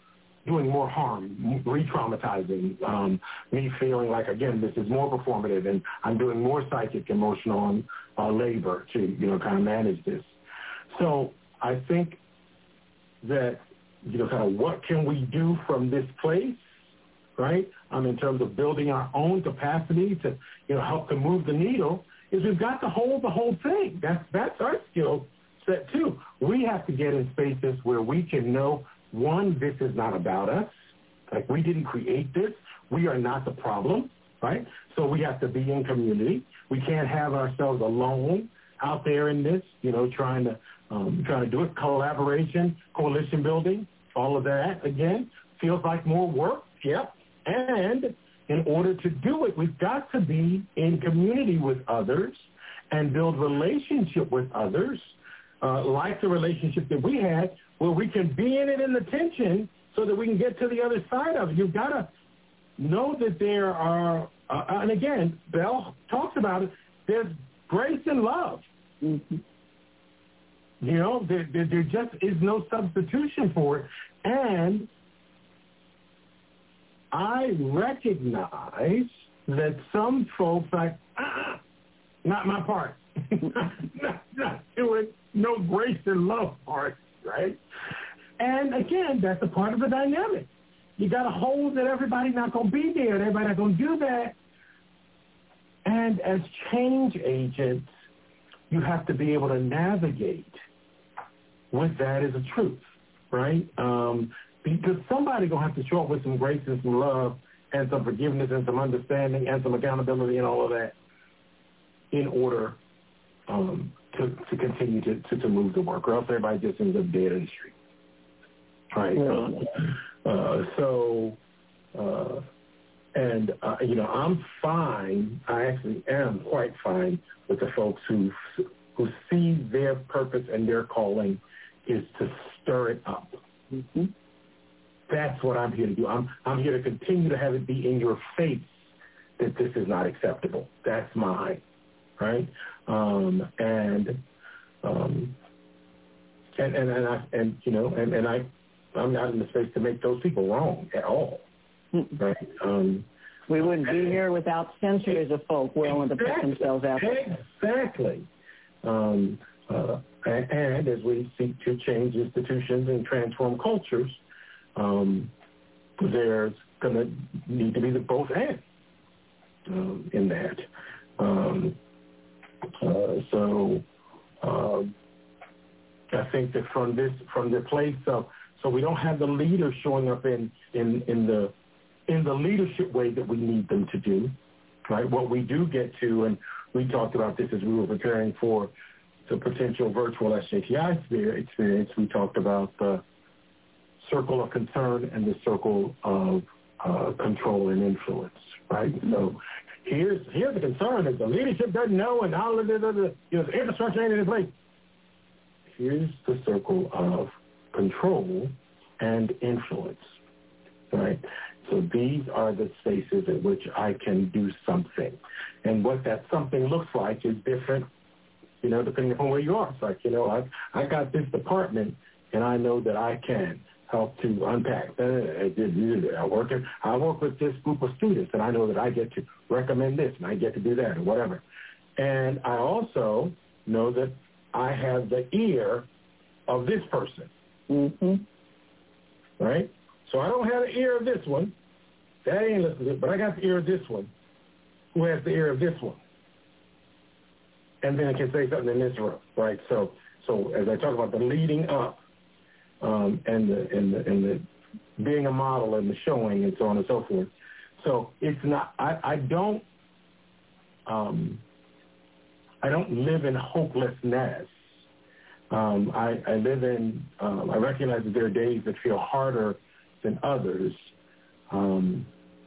doing more harm, re-traumatizing, um, me feeling like, again, this is more performative, and I'm doing more psychic, emotional, and uh, labor to, you know, kind of manage this. So I think that, you know, kind of what can we do from this place, right, um, in terms of building our own capacity to, you know, help to move the needle, is we've got to hold the whole thing. That's, that's our skill set, too. We have to get in spaces where we can know, one, this is not about us. Like, we didn't create this. We are not the problem, right? So we have to be in community. We can't have ourselves alone out there in this, you know, trying to um, trying to do it. Collaboration, coalition building, all of that, again, feels like more work. Yep. And in order to do it, we've got to be in community with others and build relationship with others, uh, like the relationship that we had, where we can be in it in the tension so that we can get to the other side of it. You've got to know that there are, uh, and again, Bell talks about it, there's grace and love. Mm-hmm. You know, there, there, there just is no substitution for it. And I recognize that some folks like, ah, not my part. not, not doing no grace and love part, right? And again, that's a part of the dynamic. You got to hold that everybody's not going to be there, and everybody's not going to do that. And as change agents, you have to be able to navigate with that as a truth, right? Um, because somebody's going to have to show up with some grace and some love and some forgiveness and some understanding and some accountability and all of that in order um, to, to continue to, to, to move the work, or else everybody just ends up dead in the street. Right. Um, uh, so, uh, and, uh, you know, I'm fine. I actually am quite fine with the folks who who see their purpose and their calling is to stir it up. Mm-hmm. That's what I'm here to do. I'm I'm here to continue to have it be in your face that this is not acceptable. That's mine, right? Um, and, um, and and and I and you know and, and I. I'm not in the space to make those people wrong at all, right? Um, we wouldn't be here without centuries of folk willing exactly, to put themselves out there. Exactly. Um, uh, and, and as we seek to change institutions and transform cultures, um, there's going to need to be the both and um, in that. Um, uh, so um, I think that from this, from the place of So we don't have the leaders showing up in, in, in the in the leadership way that we need them to do, right? What we do get to, and we talked about this as we were preparing for the potential virtual S J T I experience, we talked about the circle of concern and the circle of uh, control and influence, right? So here's here's the concern is the leadership doesn't know and all of the, the, you know, the infrastructure ain't in place. Here's the circle of control and influence, right? So these are the spaces in which I can do something. And what that something looks like is different, you know, depending upon where you are. It's like, you know, I I got this department, and I know that I can help to unpack. I work, in, I work with this group of students, and I know that I get to recommend this, and I get to do that, or whatever. And I also know that I have the ear of this person. Mm-hmm. Right? So I don't have the ear of this one. That ain't listening to it, but I got the ear of this one. Who has the ear of this one? And then I can say something in this room, right? So so as I talk about the leading up um, and the and the and the being a model and the showing and so on and so forth. So it's not I, I don't um, I don't live in hopelessness. Um, I, I live in, um, I recognize that there are days that feel harder than others. Um,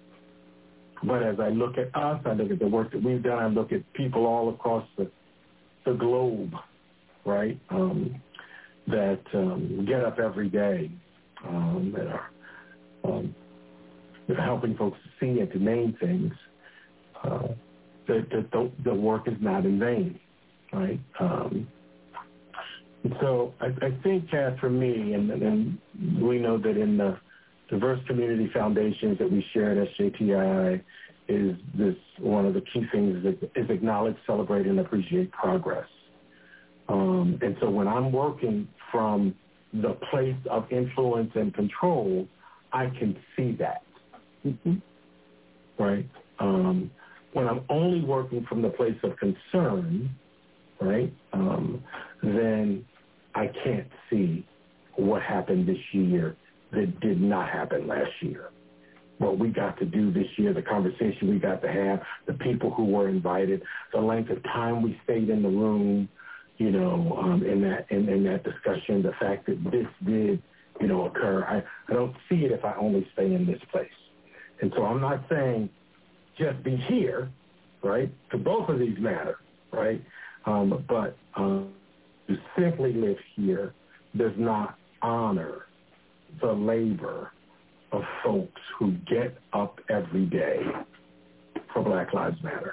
but as I look at us, I look at the work that we've done, I look at people all across the, the globe, right, um, that um, get up every day, um, that are um, that are helping folks to see and to name things, uh, that, that the, the work is not in vain, right? Um, So I, I think, Cass, for me, and, and we know that in the diverse community foundations that we share at S J T I is this one of the key things is, is acknowledge, celebrate, and appreciate progress. Um, and so when I'm working from the place of influence and control, I can see that, mm-hmm. right? Um, when I'm only working from the place of concern, right, um, then I can't see what happened this year that did not happen last year. What we got to do this year, the conversation we got to have, the people who were invited, the length of time we stayed in the room, you know, um, in that in, in that discussion, the fact that this did, you know, occur. I, I don't see it if I only stay in this place. And so I'm not saying just be here, right? To both of these matter, right? Um, but um, to simply live here does not honor the labor of folks who get up every day for Black Lives Matter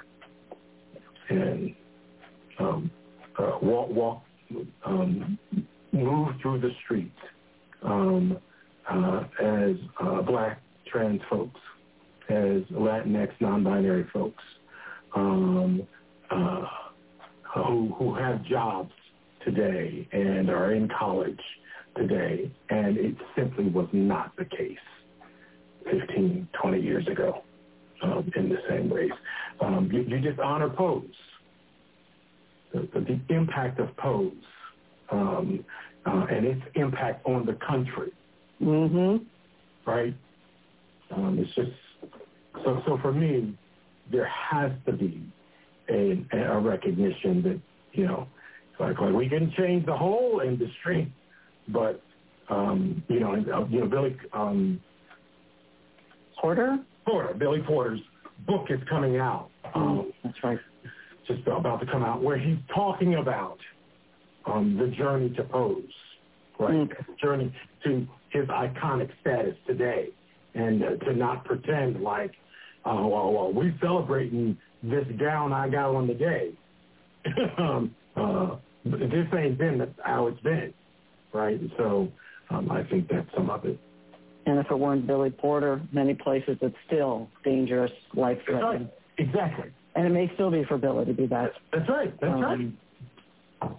and um, uh, walk, walk, um, move through the streets um, uh, as uh, Black trans folks, as Latinx non-binary folks um, uh, who who have jobs today and are in college today, and it simply was not the case fifteen, twenty years ago um, in the same ways. Um, you, you just honor Pose, the, the, the impact of Pose um, uh, and its impact on the country, mm-hmm. right? Um, it's just, so so for me, there has to be a, a recognition that, you know, like, like we can change the whole industry, but, um, you know, uh, you know, Billy, um, Porter? Porter, Billy Porter's book is coming out. Um, That's right. Just about to come out, where he's talking about um, the journey to Pose, right? Mm. Journey to his iconic status today, and uh, to not pretend like, uh, well, well, we celebrating this gown I got on the day. um, uh, this ain't been how it's been, right? So um, I think that's some of it. And if it weren't Billy Porter, many places it's still dangerous, life-threatening. Right. Exactly. And it may still be for Billy to be that. That's right. That's um, right.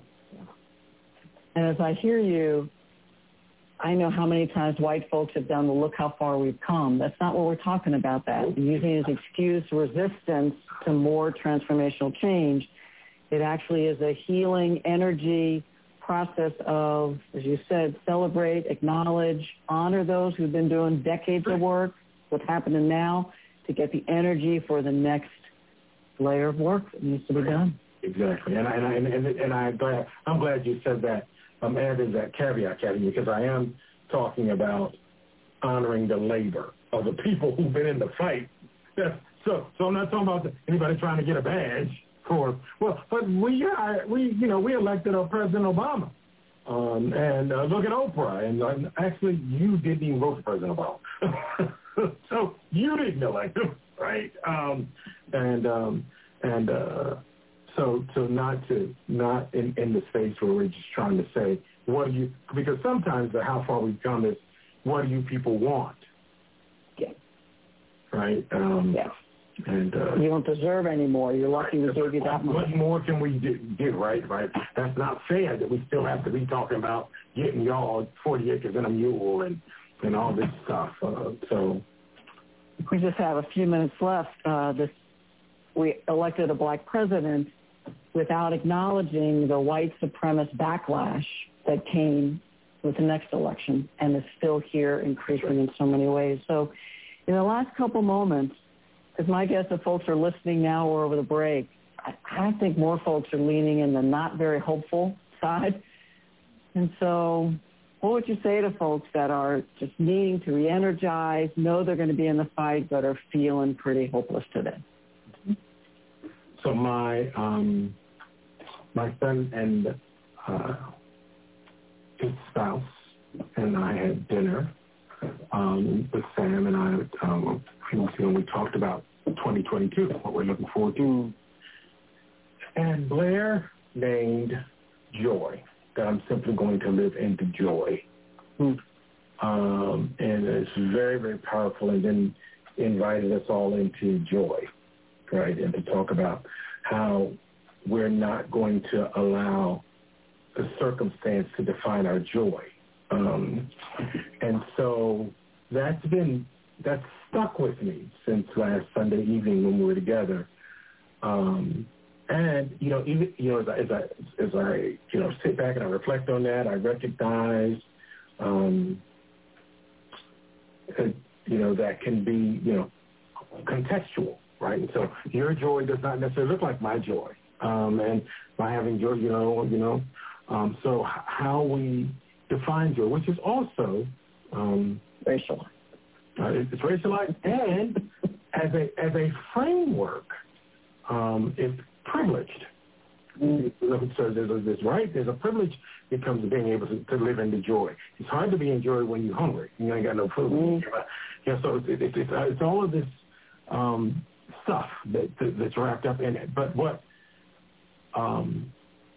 And as I hear you, I know how many times white folks have done the look how far we've come. That's not what we're talking about, that. Using as excuse resistance to more transformational change. It actually is a healing energy process of, as you said, celebrate, acknowledge, honor those who've been doing decades of work, what's happening now, to get the energy for the next layer of work that needs to be done. Exactly, and I, and I, and, and I glad, I'm glad you said that. I'm adding that caveat, Kevin, because I am talking about honoring the labor of the people who've been in the fight. That's, so, so I'm not talking about anybody trying to get a badge. For, well, but we, uh, we, you know, we elected uh, President Obama, um, and uh, look at Oprah, and uh, actually, you didn't even vote for President Obama, so you didn't elect him, right? Um, and um, and uh, so, so not to not in, in the space where we're just trying to say what do you, because sometimes the how far we've come is what do you people want, yeah, right? Um, yeah. And uh, you don't deserve any more. You're lucky we gave you that much. What more can we do, do, right? Right. That's not fair that we still have to be talking about getting y'all forty acres and a mule and, and all this stuff. Uh, so we just have a few minutes left. Uh, this we elected a black president without acknowledging the white supremacist backlash that came with the next election and is still here, increasing in so many ways. So in the last couple moments, because my guess if folks are listening now or over the break, I, I think more folks are leaning in the not very hopeful side. And so what would you say to folks that are just needing to re-energize, know they're going to be in the fight, but are feeling pretty hopeless today? So my um, my son and uh, his spouse and I had dinner um, with Sam and I um, a few weeks ago, and we talked about twenty twenty-two, what we're looking forward to. And Blair named joy, that I'm simply going to live into joy. Hmm. um, and it's very, very powerful, and then invited us all into joy, right, and to talk about how we're not going to allow the circumstance to define our joy. Um, and so that's been, that's stuck with me since last Sunday evening when we were together. Um, and, you know, even, you know, as I, as I, as I, you know, sit back and I reflect on that, I recognize, um, that, you know, that can be, you know, contextual, right? And so your joy does not necessarily look like my joy. Um, and by having joy, you know, you know, um, so h- how we define joy, which is also um, racialized. Uh, it's racialized, and as a as a framework, um, it's privileged. Mm-hmm. So there's a, there's right. There's a privilege that comes to being able to, to live into joy. It's hard to be in joy when you're hungry. You ain't got no food. Mm-hmm. Yeah, so it's it, it, it's, it's all of this um, stuff that, that that's wrapped up in it. But what um,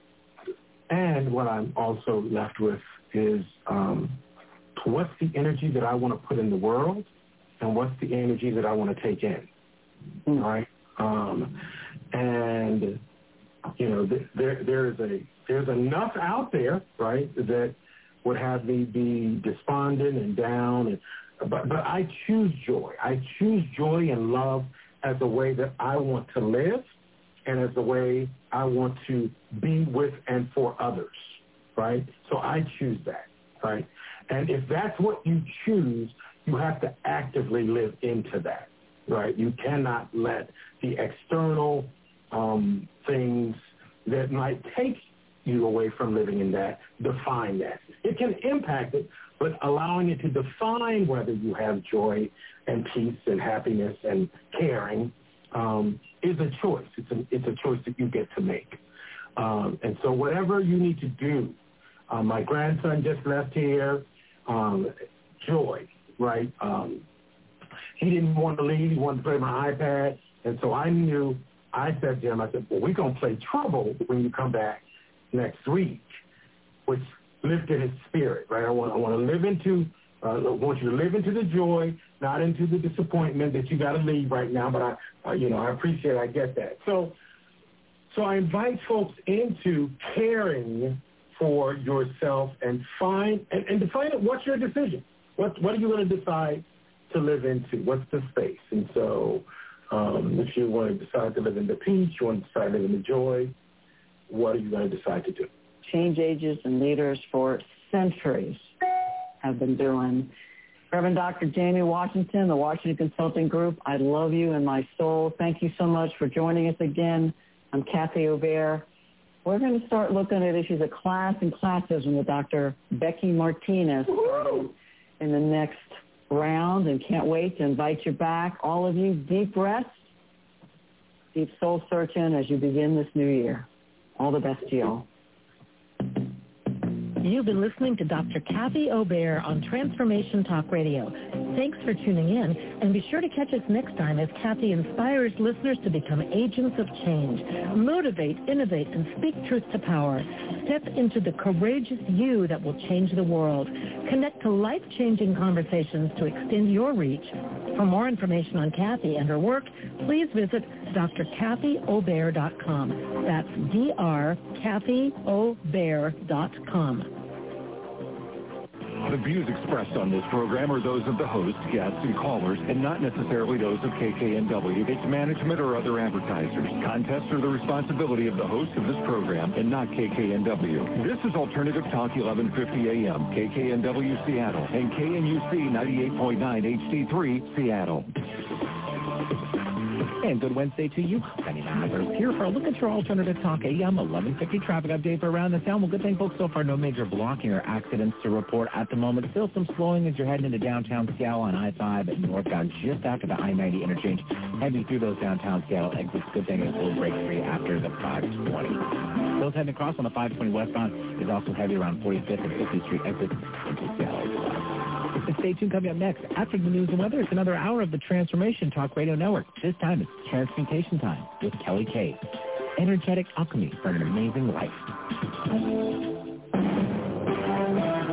and what I'm also left with is um, what's the energy that I want to put in the world, and what's the energy that I want to take in, mm-hmm. right? Um, and you know, there there is a there's enough out there, right, that would have me be despondent and down, and but but I choose joy. I choose joy and love as the way that I want to live, and as the way I want to be with and for others, right? So I choose that, right? And if that's what you choose, you have to actively live into that, right? You cannot let the external um, things that might take you away from living in that define that. It can impact it, but allowing it to define whether you have joy and peace and happiness and caring um, is a choice. It's a, it's a choice that you get to make. Um, and so whatever you need to do, uh, my grandson just left here, um, joy, right? Um, he didn't want to leave. He wanted to play my iPad. And so I knew, I said to him, I said, well, we're going to play Trouble when you come back next week, which lifted his spirit, right? I want, I want to live into, uh, I want you to live into the joy, not into the disappointment that you got to leave right now. But I, uh, you know, I appreciate it. I get that. So, so I invite folks into caring for yourself and find, and, and define it. What's your decision? What, what are you going to decide to live into? What's the space? And so um, if you want to decide to live in the peace, you want to decide to live in the joy, what are you going to decide to do? Change agents and leaders for centuries have been doing. Reverend Doctor Jamie Washington, the Washington Consulting Group, I love you in my soul. Thank you so much for joining us again. I'm Kathy Obear. We're going to start looking at issues of class and classism with Doctor Becky Martinez in the next round, and can't wait to invite you back. All of you, deep breaths, deep soul searching as you begin this new year. All the best to y'all. You've been listening to Doctor Kathy Obear on Transformation Talk Radio. Thanks for tuning in, and be sure to catch us next time as Kathy inspires listeners to become agents of change. Motivate, innovate, and speak truth to power. Step into the courageous you that will change the world. Connect to life-changing conversations to extend your reach. For more information on Kathy and her work, please visit D R Kathy Obear dot com. That's D R Kathy Obear dot com. The views expressed on this program are those of the host, guests, and callers, and not necessarily those of K K N W, its management, or other advertisers. Contests are the responsibility of the host of this program and not K K N W. This is Alternative Talk eleven fifty A M, K K N W Seattle, and K N U C ninety-eight point nine H D three Seattle. And good Wednesday to you. Benny Mathers here for a look at your Alternative Talk A M eleven fifty traffic update for around the town. Well, good thing, folks, so far no major blocking or accidents to report at the moment. Still some slowing as you're heading into downtown Seattle on I five northbound just after the I ninety interchange. Heading through those downtown Seattle exits. Good thing it's a little break free after the five twenty. Those heading across on the five twenty westbound is also heavy around forty-fifth and fiftieth Street exits into Seattle as well. And stay tuned. Coming up next, after the news and weather, it's another hour of the Transformation Talk Radio Network. This time it's Transmutation Time with Kelly Kay. Energetic alchemy for an amazing life.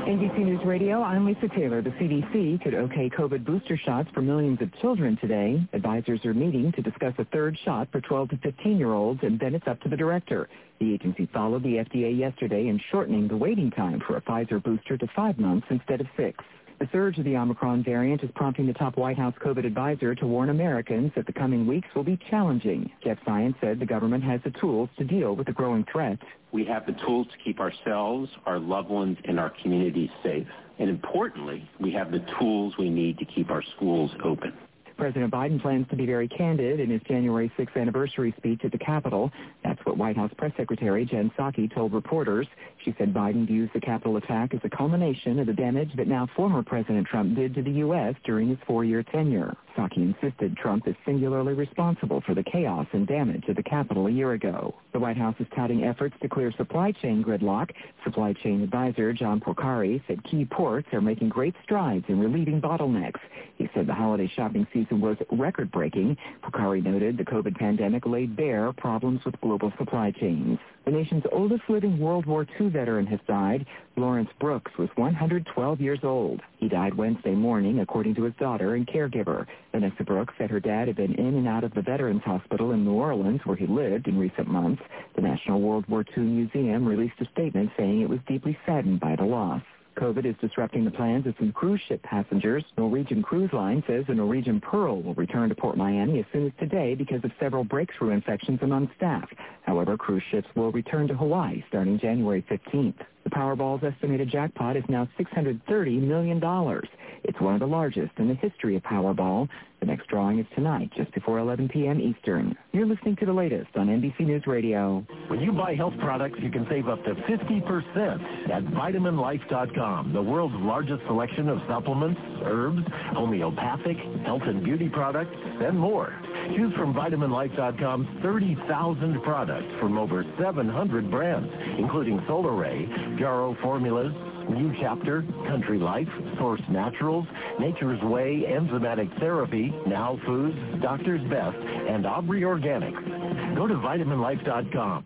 N B C News Radio, I'm Lisa Taylor. The C D C could okay COVID booster shots for millions of children today. Advisors are meeting to discuss a third shot for twelve to fifteen-year-olds, and then it's up to the director. The agency followed the F D A yesterday in shortening the waiting time for a Pfizer booster to five months instead of six. The surge of the Omicron variant is prompting the top White House COVID advisor to warn Americans that the coming weeks will be challenging. Jeff Zients said the government has the tools to deal with the growing threat. We have the tools to keep ourselves, our loved ones, and our communities safe. And importantly, we have the tools we need to keep our schools open. President Biden plans to be very candid in his January sixth anniversary speech at the Capitol. That's what White House Press Secretary Jen Psaki told reporters. She said Biden views the Capitol attack as a culmination of the damage that now former President Trump did to the U S during his four-year tenure. Psaki insisted Trump is singularly responsible for the chaos and damage of the Capitol a year ago. The White House is touting efforts to clear supply chain gridlock. Supply chain advisor John Porcari said key ports are making great strides in relieving bottlenecks. He said the holiday shopping season was record-breaking. Porcari noted the COVID pandemic laid bare problems with global supply chains. The nation's oldest living World War Two veteran has died. Lawrence Brooks was one hundred twelve years old. He died Wednesday morning, according to his daughter and caregiver. Vanessa Brooks said her dad had been in and out of the Veterans Hospital in New Orleans, where he lived in recent months. The National World War Two Museum released a statement saying it was deeply saddened by the loss. COVID is disrupting the plans of some cruise ship passengers. Norwegian Cruise Line says the Norwegian Pearl will return to Port Miami as soon as today because of several breakthrough infections among staff. However, cruise ships will return to Hawaii starting January fifteenth. The Powerball's estimated jackpot is now six hundred thirty million dollars. It's one of the largest in the history of Powerball. The next drawing is tonight, just before eleven p.m. Eastern. You're listening to the latest on N B C News Radio. When you buy health products, you can save up to fifty percent at vitamin life dot com, the world's largest selection of supplements, herbs, homeopathic, health and beauty products, and more. Choose from vitamin life dot com's thirty thousand products from over seven hundred brands, including Solar Ray, Jarrow Formulas, New Chapter, Country Life, Source Naturals, Nature's Way, Enzymatic Therapy, Now Foods, Doctor's Best, and Aubrey Organics. Go to vitamin life dot com.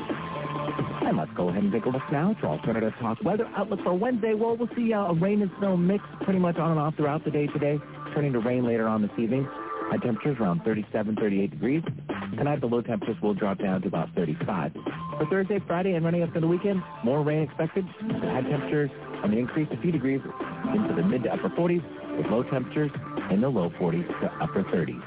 And let's go ahead and take a look now to alternative talk weather outlook for Wednesday. Well, we'll see uh, a rain and snow mix pretty much on and off throughout the day today, turning to rain later on this evening. High temperatures around thirty-seven, thirty-eight degrees. Tonight, the low temperatures will drop down to about thirty-five. For Thursday, Friday, and running up to the weekend, more rain expected. The high temperatures on the increase a few degrees into the mid to upper forties, with low temperatures in the low forties to upper thirties.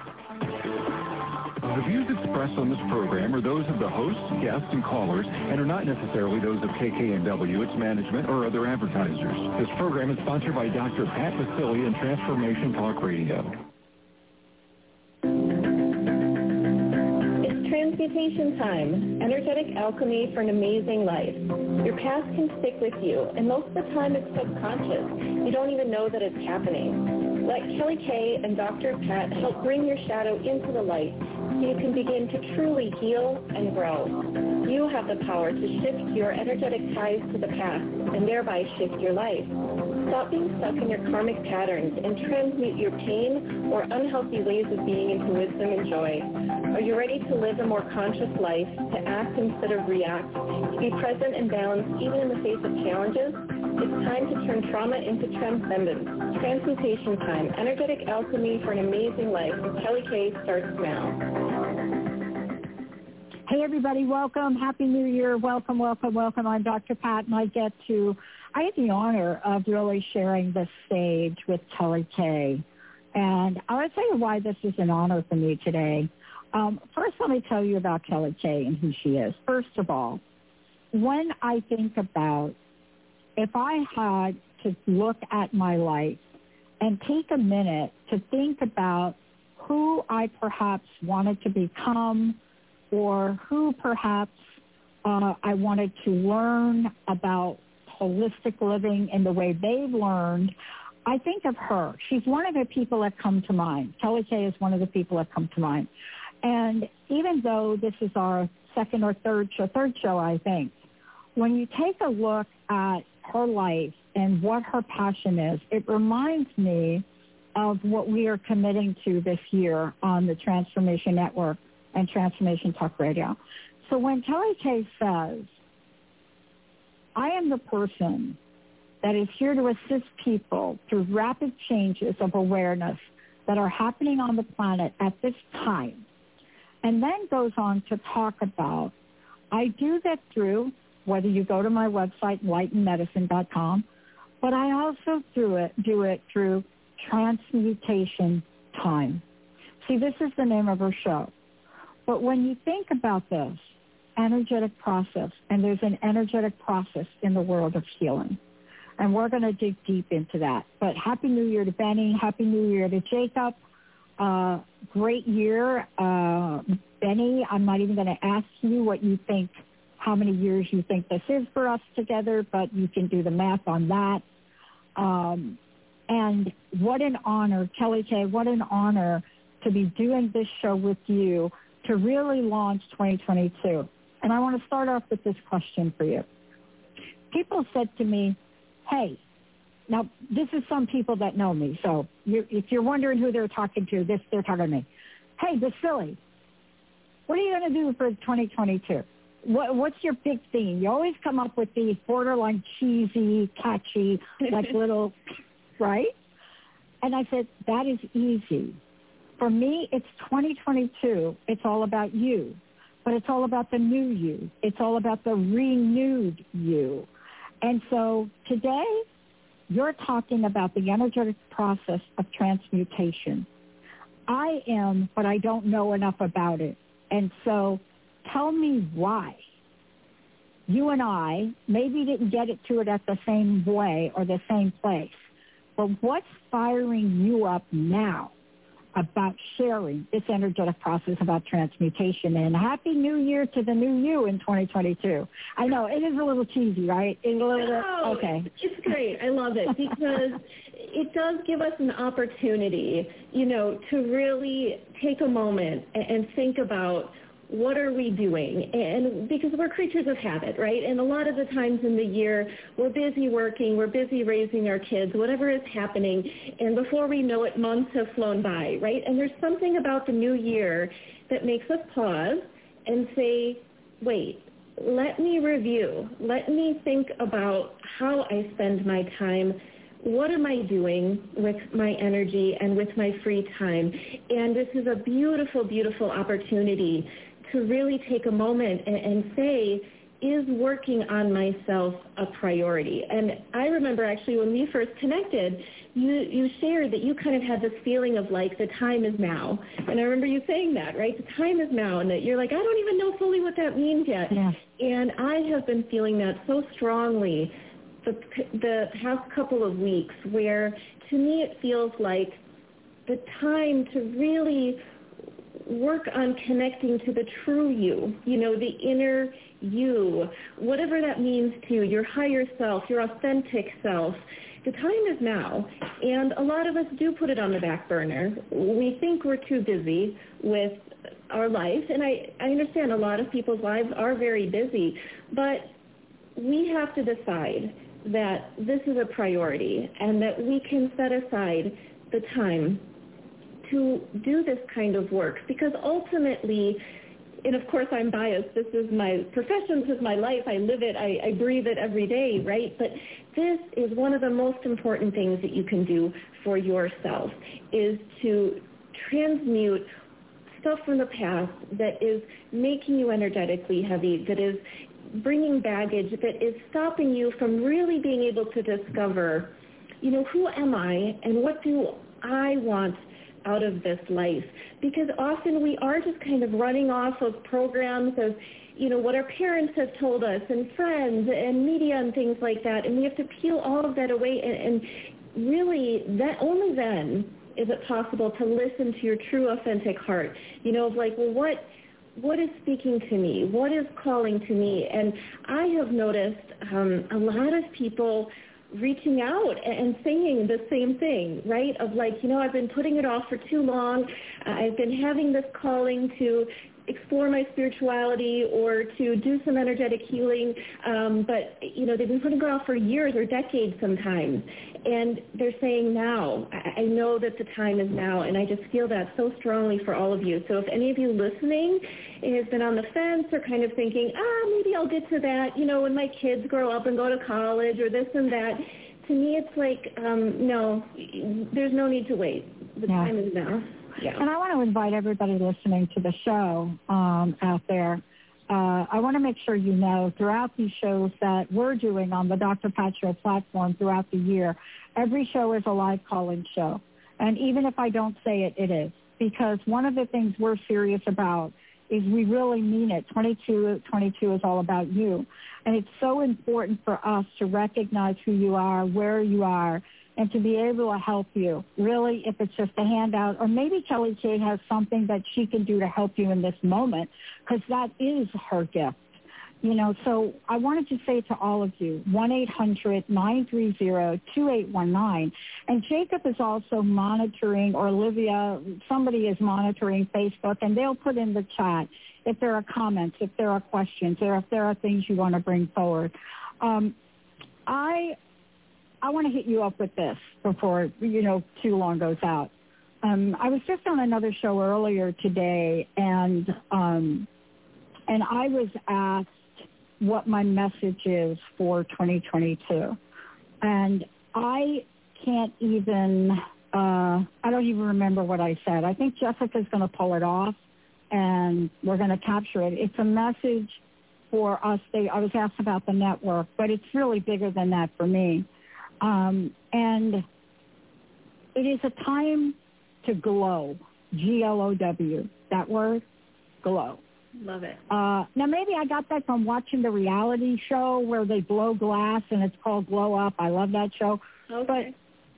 The views expressed on this program are those of the hosts, guests, and callers, and are not necessarily those of K K N W, its management, or other advertisers. This program is sponsored by Doctor Pat Baccili and Transformation Talk Radio. Transmutation time. Energetic alchemy for an amazing life. Your past can stick with you, and most of the time it's subconscious. You don't even know that it's happening. Let Kelly Kay and Doctor Pat help bring your shadow into the light so you can begin to truly heal and grow. You have the power to shift your energetic ties to the past and thereby shift your life. Stop being stuck in your karmic patterns and transmute your pain or unhealthy ways of being into wisdom and joy. Are you ready to live a more conscious life, to act instead of react, to be present and balanced even in the face of challenges? It's time to turn trauma into transcendence. Transmutation time. Energetic alchemy for an amazing life with Kelly Kay starts now. Hey, everybody. Welcome. Happy New Year. Welcome, welcome, welcome. I'm Doctor Pat, and I get to, I have the honor of really sharing the stage with Kelly Kay. And I want to tell you why this is an honor for me today. Um, first, let me tell you about Kelly Kay and who she is. First of all, when I think about if I had to look at my life and take a minute to think about who I perhaps wanted to become or who perhaps uh, I wanted to learn about holistic living and the way they've learned, I think of her. She's one of the people that come to mind. Kelly Kay is one of the people that come to mind. And even though this is our second or third show, third show, I think, when you take a look at her life and what her passion is, it reminds me of what we are committing to this year on the Transformation Network and Transformation Talk Radio. So when Kelly Kay says, I am the person that is here to assist people through rapid changes of awareness that are happening on the planet at this time. And then goes on to talk about, I do that through, whether you go to my website, enlighten medicine dot com, but I also do it, do it through transmutation time. See, this is the name of her show. But when you think about this, energetic process, and there's an energetic process in the world of healing. And we're going to dig deep into that. But Happy New Year to Benny. Happy New Year to Jacob. Uh, great year. Uh, Benny, I'm not even going to ask you what you think, how many years you think this is for us together, but you can do the math on that. Um, and what an honor, Kelly Kay, what an honor to be doing this show with you to really launch twenty twenty-two. And I want to start off with this question for you. People said to me, hey, now this is some people that know me, so you're, if you're wondering who they're talking to, this they're talking to me. Hey, Vasily, what are you going to do for twenty twenty-two? What, what's your big theme? You always come up with these borderline cheesy, catchy, like little, right? And I said, that is easy. For me, it's twenty twenty-two. It's all about you. But it's all about the new you. It's all about the renewed you. And so today, you're talking about the energetic process of transmutation. I am, but I don't know enough about it. And so tell me why. You and I maybe didn't get it to it at the same way or the same place. But what's firing you up now about sharing this energetic process about transmutation? And Happy New Year to the new you in twenty twenty-two. I know, it is a little cheesy, right? It's a little no, bit, okay. It's great. I love it because it does give us an opportunity, you know, to really take a moment and think about what are we doing? And because we're creatures of habit, right? And a lot of the times in the year, we're busy working, we're busy raising our kids, whatever is happening, and before we know it, months have flown by, right? And there's something about the new year that makes us pause and say, wait, let me review. Let me think about how I spend my time. What am I doing with my energy and with my free time? And this is a beautiful, beautiful opportunity to really take a moment and, and say, is working on myself a priority? And I remember actually when we first connected, you, you shared that you kind of had this feeling of like, the time is now. And I remember you saying that, right? The time is now. And that you're like, I don't even know fully what that means yet. Yeah. And I have been feeling that so strongly the, the past couple of weeks, where to me it feels like the time to really work on connecting to the true you, you know, the inner you, whatever that means to you, your higher self, your authentic self. The time is now, and a lot of us do put it on the back burner. We think we're too busy with our life, and I, I understand a lot of people's lives are very busy, but we have to decide that this is a priority and that we can set aside the time to do this kind of work, because ultimately, and of course I'm biased, this is my profession, this is my life, I live it, I, I breathe it every day, right? But this is one of the most important things that you can do for yourself, is to transmute stuff from the past that is making you energetically heavy, that is bringing baggage, that is stopping you from really being able to discover, you know, who am I and what do I want out of this life? Because often we are just kind of running off of programs of, you know, what our parents have told us and friends and media and things like that, and we have to peel all of that away, and, and really that only then is it possible to listen to your true authentic heart, you know, of like, well, what what is speaking to me? What is calling to me? And I have noticed um, a lot of people reaching out and saying the same thing, right? Of like, you know, I've been putting it off for too long. I've been having this calling to explore my spirituality or to do some energetic healing, um, but, you know, they've been putting it off for years or decades sometimes. And they're saying now, I know that the time is now, and I just feel that so strongly for all of you. So if any of you listening has been on the fence or kind of thinking, ah, maybe I'll get to that, you know, when my kids grow up and go to college or this and that, to me, it's like, um, no, there's no need to wait. The yeah. time is now. Yeah. And I want to invite everybody listening to the show um, out there. Uh, I want to make sure you know throughout these shows that we're doing on the Doctor Pat Show platform throughout the year, every show is a live call-in show. And even if I don't say it, it is. Because one of the things we're serious about is we really mean it. twenty-two twenty-two is all about you. And it's so important for us to recognize who you are, where you are, and to be able to help you. Really, if it's just a handout, or maybe Kelly Kay has something that she can do to help you in this moment, because that is her gift. You know, so I wanted to say to all of you, one eight hundred nine three zero two eight one nine. And Jacob is also monitoring, or Olivia, somebody is monitoring Facebook, and they'll put in the chat if there are comments, if there are questions, or if there are things you want to bring forward. Um, I I want to hit you up with this before, you know, too long goes out. Um, I was just on another show earlier today, and um, and I was asked what my message is for twenty twenty-two. And I can't even, uh, I don't even remember what I said. I think Jessica's going to pull it off, and we're going to capture it. It's a message for us. They, I was asked about the network, but it's really bigger than that for me. Um, and it is a time to glow, G L O W, that word, glow. Love it. Uh, now, maybe I got that from watching the reality show where they blow glass, and it's called Glow Up. I love that show. Okay. But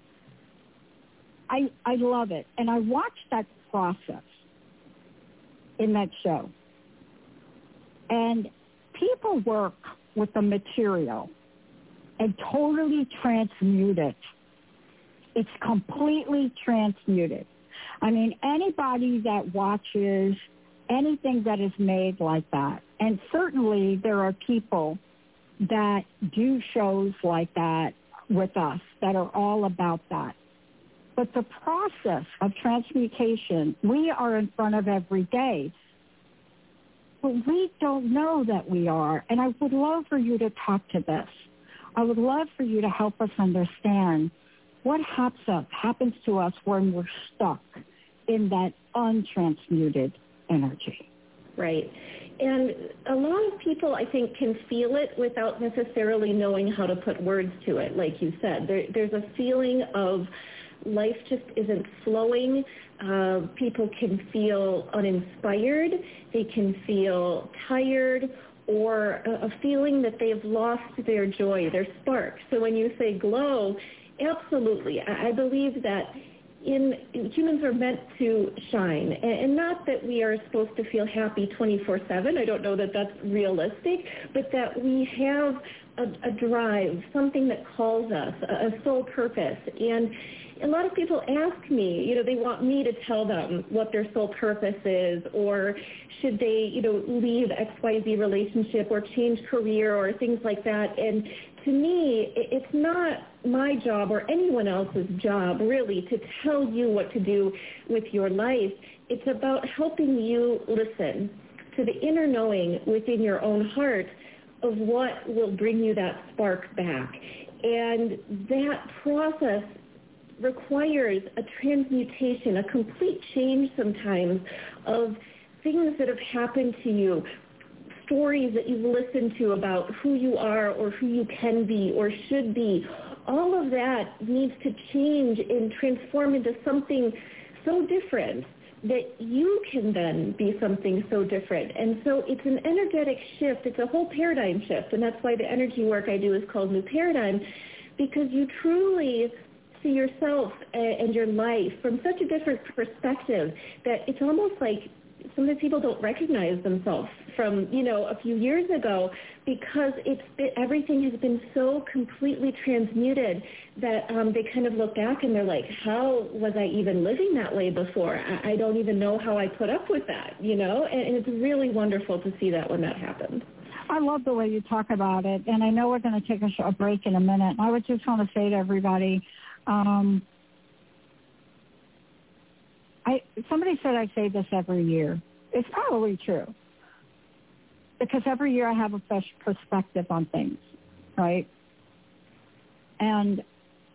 I, I love it. And I watched that process in that show. And people work with the material and totally transmute it. It's completely transmuted. I mean, anybody that watches anything that is made like that, and certainly there are people that do shows like that with us that are all about that. But the process of transmutation, we are in front of every day. But we don't know that we are, and I would love for you to talk to this. I would love for you to help us understand what happens to us when we're stuck in that untransmuted energy. Right. And a lot of people, I think, can feel it without necessarily knowing how to put words to it, like you said. There, there's a feeling of life just isn't flowing. Uh, people can feel uninspired. They can feel tired, or a, a feeling that they've lost their joy, their spark. So when you say glow, absolutely. I, I believe that In, humans are meant to shine, and not that we are supposed to feel happy twenty-four seven. I don't know that that's realistic, but that we have a, a drive, something that calls us, a, a soul purpose. And a lot of people ask me, you know, they want me to tell them what their soul purpose is, or should they, you know, leave X Y Z relationship or change career or things like that. And to me, it's not my job or anyone else's job, really, to tell you what to do with your life. It's about helping you listen to the inner knowing within your own heart of what will bring you that spark back. And that process requires a transmutation, a complete change sometimes of things that have happened to you, stories that you've listened to about who you are or who you can be or should be. All of that needs to change and transform into something so different that you can then be something so different. And so it's an energetic shift. It's a whole paradigm shift, and that's why the energy work I do is called New Paradigm, because you truly see yourself and your life from such a different perspective that it's almost like sometimes people don't recognize themselves from, you know, a few years ago, because it's been, everything has been so completely transmuted that um, they kind of look back and they're like, how was I even living that way before? I, I don't even know how I put up with that, you know, and, and it's really wonderful to see that when that happens. I love the way you talk about it, and I know we're going to take a, sh- a break in a minute. I would just want to say to everybody, um, I, somebody said I say this every year. It's probably true, because every year I have a fresh perspective on things, right? And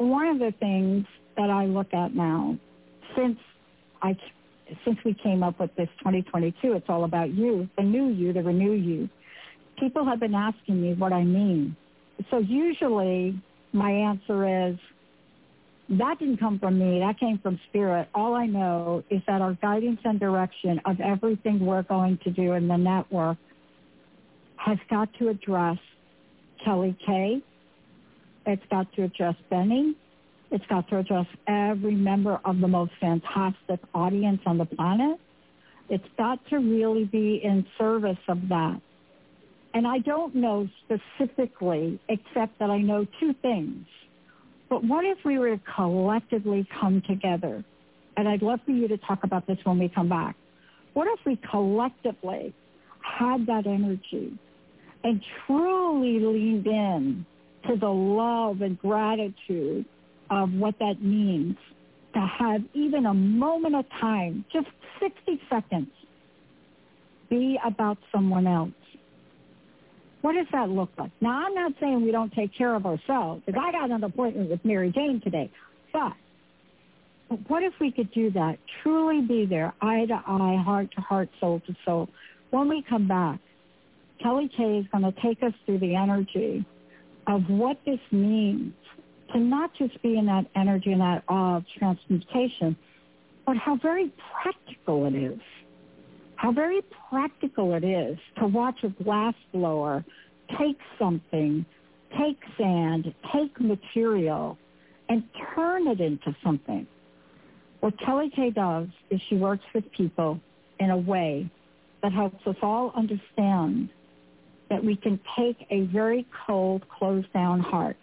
one of the things that I look at now, since I, since we came up with this twenty twenty-two, it's all about you, the new you, the renew you. People have been asking me what I mean. So usually my answer is, that didn't come from me. That came from Spirit. All I know is that our guidance and direction of everything we're going to do in the network has got to address Kelly Kay. It's got to address Benny. It's got to address every member of the most fantastic audience on the planet. It's got to really be in service of that. And I don't know specifically, except that I know two things. But what if we were to collectively come together? And I'd love for you to talk about this when we come back. What if we collectively had that energy and truly leaned in to the love and gratitude of what that means to have even a moment of time, just sixty seconds, be about someone else? What does that look like? Now, I'm not saying we don't take care of ourselves, because I got an appointment with Mary Jane today. But, but what if we could do that, truly be there, eye to eye, heart to heart, soul to soul? When we come back, Kelly Kay is going to take us through the energy of what this means to not just be in that energy and that awe of transmutation, but how very practical it is. How very practical it is to watch a glass blower take something, take sand, take material, and turn it into something. What Kelly Kay does is she works with people in a way that helps us all understand that we can take a very cold, closed-down heart,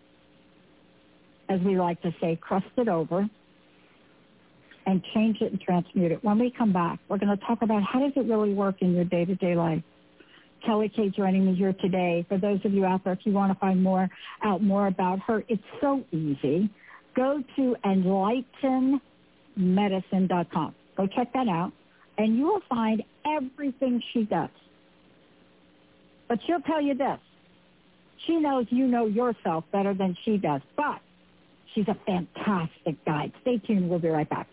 as we like to say, crust it over, and change it and transmute it. When we come back, we're going to talk about how does it really work in your day-to-day life. Kelly Kay joining me here today. For those of you out there, if you want to find more out more about her, it's so easy. Go to enlighten medicine dot com. Go check that out, and you will find everything she does. But she'll tell you this. She knows you know yourself better than she does, but she's a fantastic guide. Stay tuned. We'll be right back.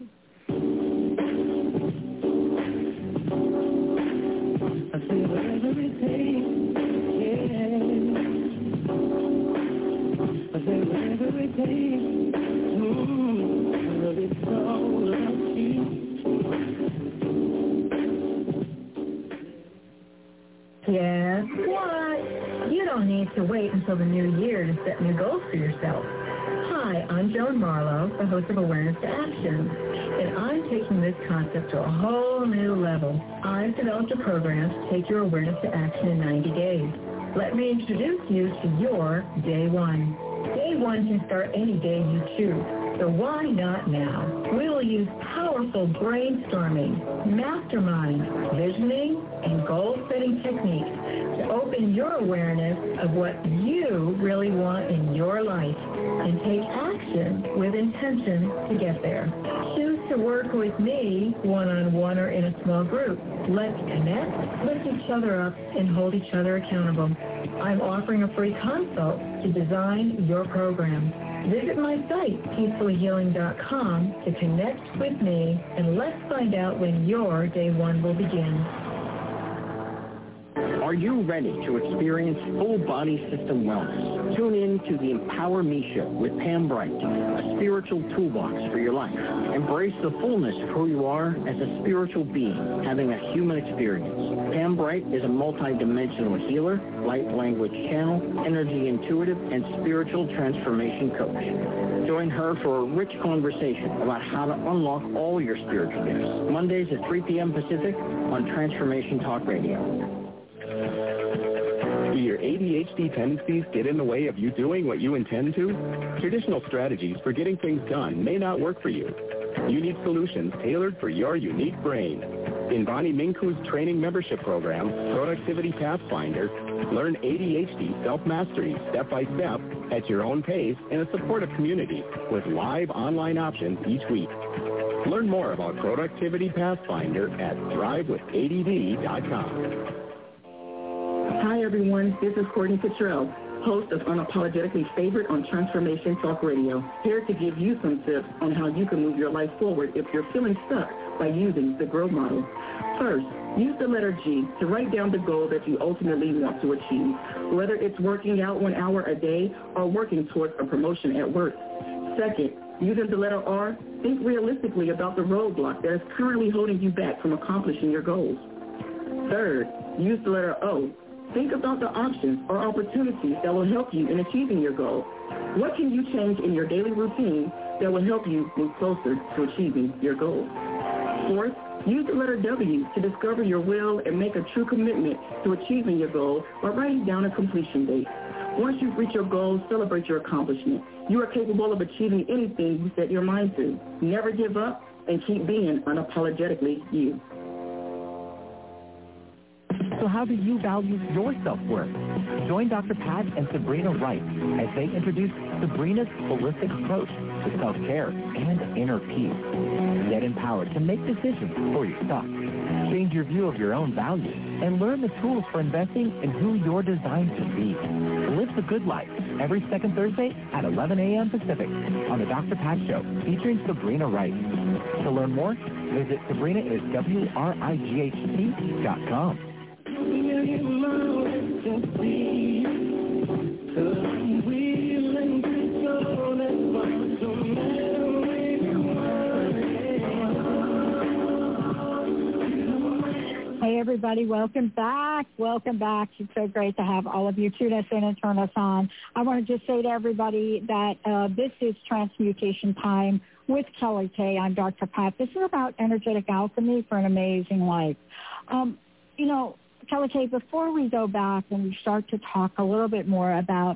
Guess what? You don't need to wait until the new year to set new goals for yourself. Hi, I'm Joan Marlowe, the host of Awareness to Action, and I'm taking this concept to a whole new level. I've developed a program to take your awareness to action in ninety days. Let me introduce you to your Day One. Day One can start any day you choose, so why not now? We will use powerful brainstorming, mastermind, visioning, and goal-setting techniques to open your awareness of what you really want in your life and take action with intention to get there. Choose to work with me one-on-one or in a small group. Let's connect, lift each other up, and hold each other accountable. I'm offering a free consult to design your program. Visit my site, peacefully healing dot com, to connect with me, and let's find out when your Day One will begin. Are you ready to experience full body system wellness? Tune in to the Empower Me Show with Pam Bright, a spiritual toolbox for your life. Embrace the fullness of who you are as a spiritual being having a human experience. Pam Bright is a multidimensional healer, light language channel, energy intuitive, and spiritual transformation coach. Join her for a rich conversation about how to unlock all your spiritual gifts. Mondays at three p.m. Pacific on Transformation Talk Radio. Do your A D H D tendencies get in the way of you doing what you intend to? Traditional strategies for getting things done may not work for you. You need solutions tailored for your unique brain. In Bonnie Minku's training membership program, Productivity Pathfinder, learn A D H D self-mastery step by step at your own pace in a supportive community with live online options each week. Learn more about Productivity Pathfinder at thrive with A D D dot com. Hi, everyone. This is Courtney Cottrell. host of Unapologetically Favored on Transformation Talk Radio, here to give you some tips on how you can move your life forward if you're feeling stuck by using the GROW model. First, use the letter G to write down the goal that you ultimately want to achieve, whether it's working out one hour a day or working towards a promotion at work. Second, using the letter R, think realistically about the roadblock that is currently holding you back from accomplishing your goals. Third, use the letter O. Think about the options or opportunities that will help you in achieving your goal. What can you change in your daily routine that will help you move closer to achieving your goal? Fourth, use the letter W to discover your will and make a true commitment to achieving your goal by writing down a completion date. Once you've reached your goal, celebrate your accomplishment. You are capable of achieving anything you set your mind to. Never give up and keep being unapologetically you. So how do you value your self-worth? Join Doctor Pat and Sabrina Wright as they introduce Sabrina's holistic approach to self-care and inner peace. Get empowered to make decisions for yourself. Change your view of your own values and learn the tools for investing in who you're designed to be. Live the Good Life every second Thursday at eleven a.m. Pacific on the Doctor Pat Show featuring Sabrina Wright. To learn more, visit Sabrina is W R I G H T dot com. Hey, everybody, welcome back. Welcome back. It's so great to have all of you tune us in and turn us on. I want to just say to everybody that uh, this is Transmutation Time with Kelly Kay. I'm Doctor Pat. This is about energetic alchemy for an amazing life. Um, you know, Kelly Kay, before we go back and we start to talk a little bit more about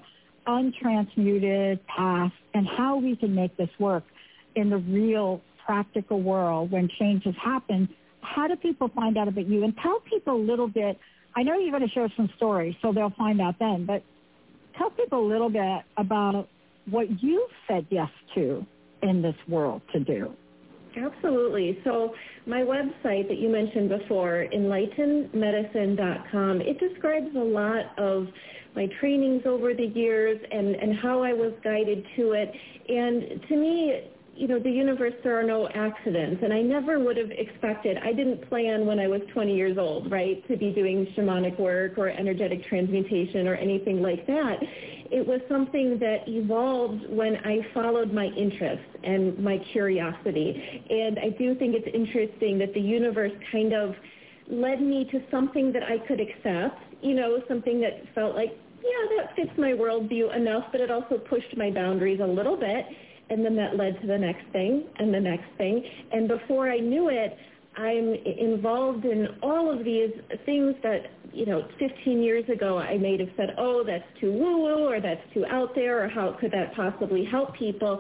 untransmuted past and how we can make this work in the real practical world when changes happen, how do people find out about you? And tell people a little bit. I know you're going to share some stories, so they'll find out then, but tell people a little bit about what you've said yes to in this world to do. Absolutely. So my website that you mentioned before, enlighten medicine dot com, it describes a lot of my trainings over the years and, and how I was guided to it. And to me, you know, the universe, there are no accidents. And I never would have expected, I didn't plan when I was twenty years old, right, to be doing shamanic work or energetic transmutation or anything like that. It was something that evolved when I followed my interests and my curiosity. And I do think it's interesting that the universe kind of led me to something that I could accept, you know, something that felt like, yeah, that fits my worldview enough, but it also pushed my boundaries a little bit. And then that led to the next thing and the next thing. And before I knew it, I'm involved in all of these things that, you know, fifteen years ago I may have said, oh, that's too woo-woo or that's too out there or how could that possibly help people?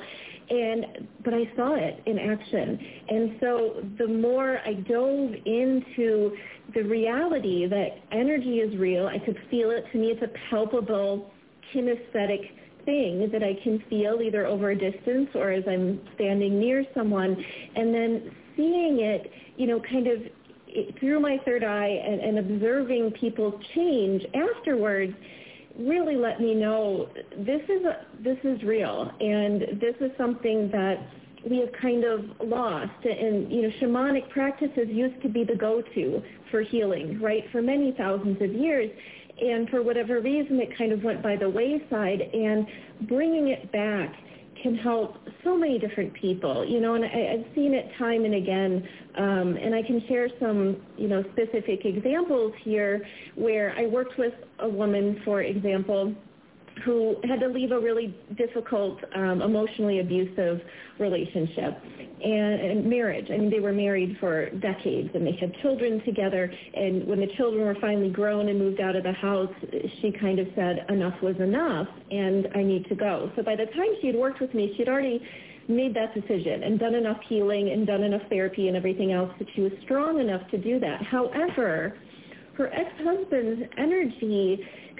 And but I saw it in action. And so the more I dove into the reality that energy is real, I could feel it. To me, it's a palpable, kinesthetic thing that I can feel either over a distance or as I'm standing near someone, and then seeing it, you know, kind of through my third eye and, and observing people change afterwards really let me know this is a, this is real, and this is something that we have kind of lost. And, you know, shamanic practices used to be the go-to for healing, right, for many thousands of years. And for whatever reason, it kind of went by the wayside, and bringing it back can help so many different people, you know, and I, I've seen it time and again, um, and I can share some, you know, specific examples here where I worked with a woman, for example, who had to leave a really difficult, um, emotionally abusive relationship and, and marriage. I mean, they were married for decades, and they had children together, and when the children were finally grown and moved out of the house, she kind of said, enough was enough, and I need to go. So by the time she had worked with me, she'd already made that decision and done enough healing and done enough therapy and everything else that she was strong enough to do that. However, her ex-husband's energy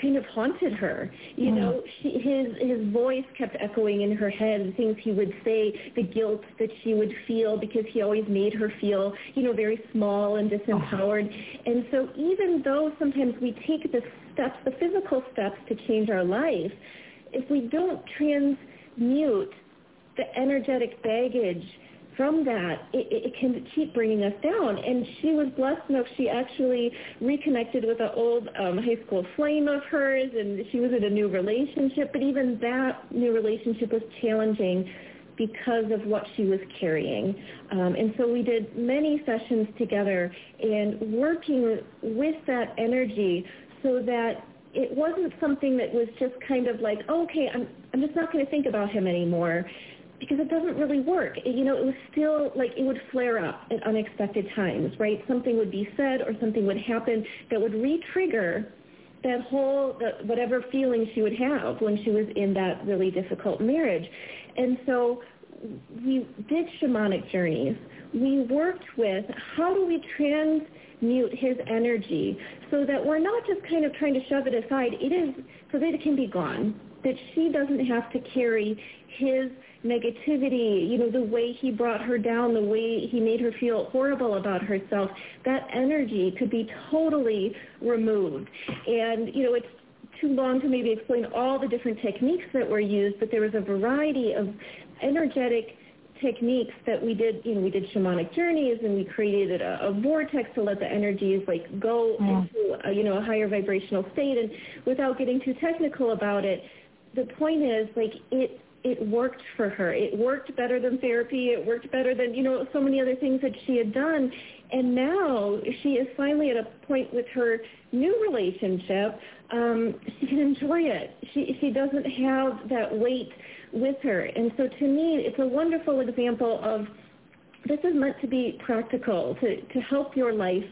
kind of haunted her. You mm. know, she, his his voice kept echoing in her head, the things he would say, the guilt that she would feel because he always made her feel, you know, very small and disempowered. Oh. And so even though sometimes we take the steps, the physical steps to change our life, if we don't transmute the energetic baggage from that, it, it can keep bringing us down. And she was blessed enough, she actually reconnected with an old um, high school flame of hers, and she was in a new relationship, but even that new relationship was challenging because of what she was carrying. Um, and so we did many sessions together and working with that energy so that it wasn't something that was just kind of like, oh, okay, I'm, I'm just not going to think about him anymore, because it doesn't really work. It, you know, it was still like it would flare up at unexpected times, right? Something would be said or something would happen that would re-trigger that whole, the, whatever feeling she would have when she was in that really difficult marriage. And so we did shamanic journeys. We worked with how do we transmute his energy so that we're not just kind of trying to shove it aside. It is so that it can be gone, that she doesn't have to carry his negativity, you know, the way he brought her down, the way he made her feel horrible about herself. That energy could be totally removed. And, you know, it's too long to maybe explain all the different techniques that were used, but there was a variety of energetic techniques that we did. You know, we did shamanic journeys, and we created a, a vortex to let the energies like go yeah. into a, you know, a higher vibrational state. And without getting too technical about it, the point is like it it worked for her. It worked better than therapy. It worked better than, you know, so many other things that she had done. And now she is finally at a point with her new relationship. Um, she can enjoy it. She she doesn't have that weight with her. And so to me, it's a wonderful example of this is meant to be practical, to, to help your life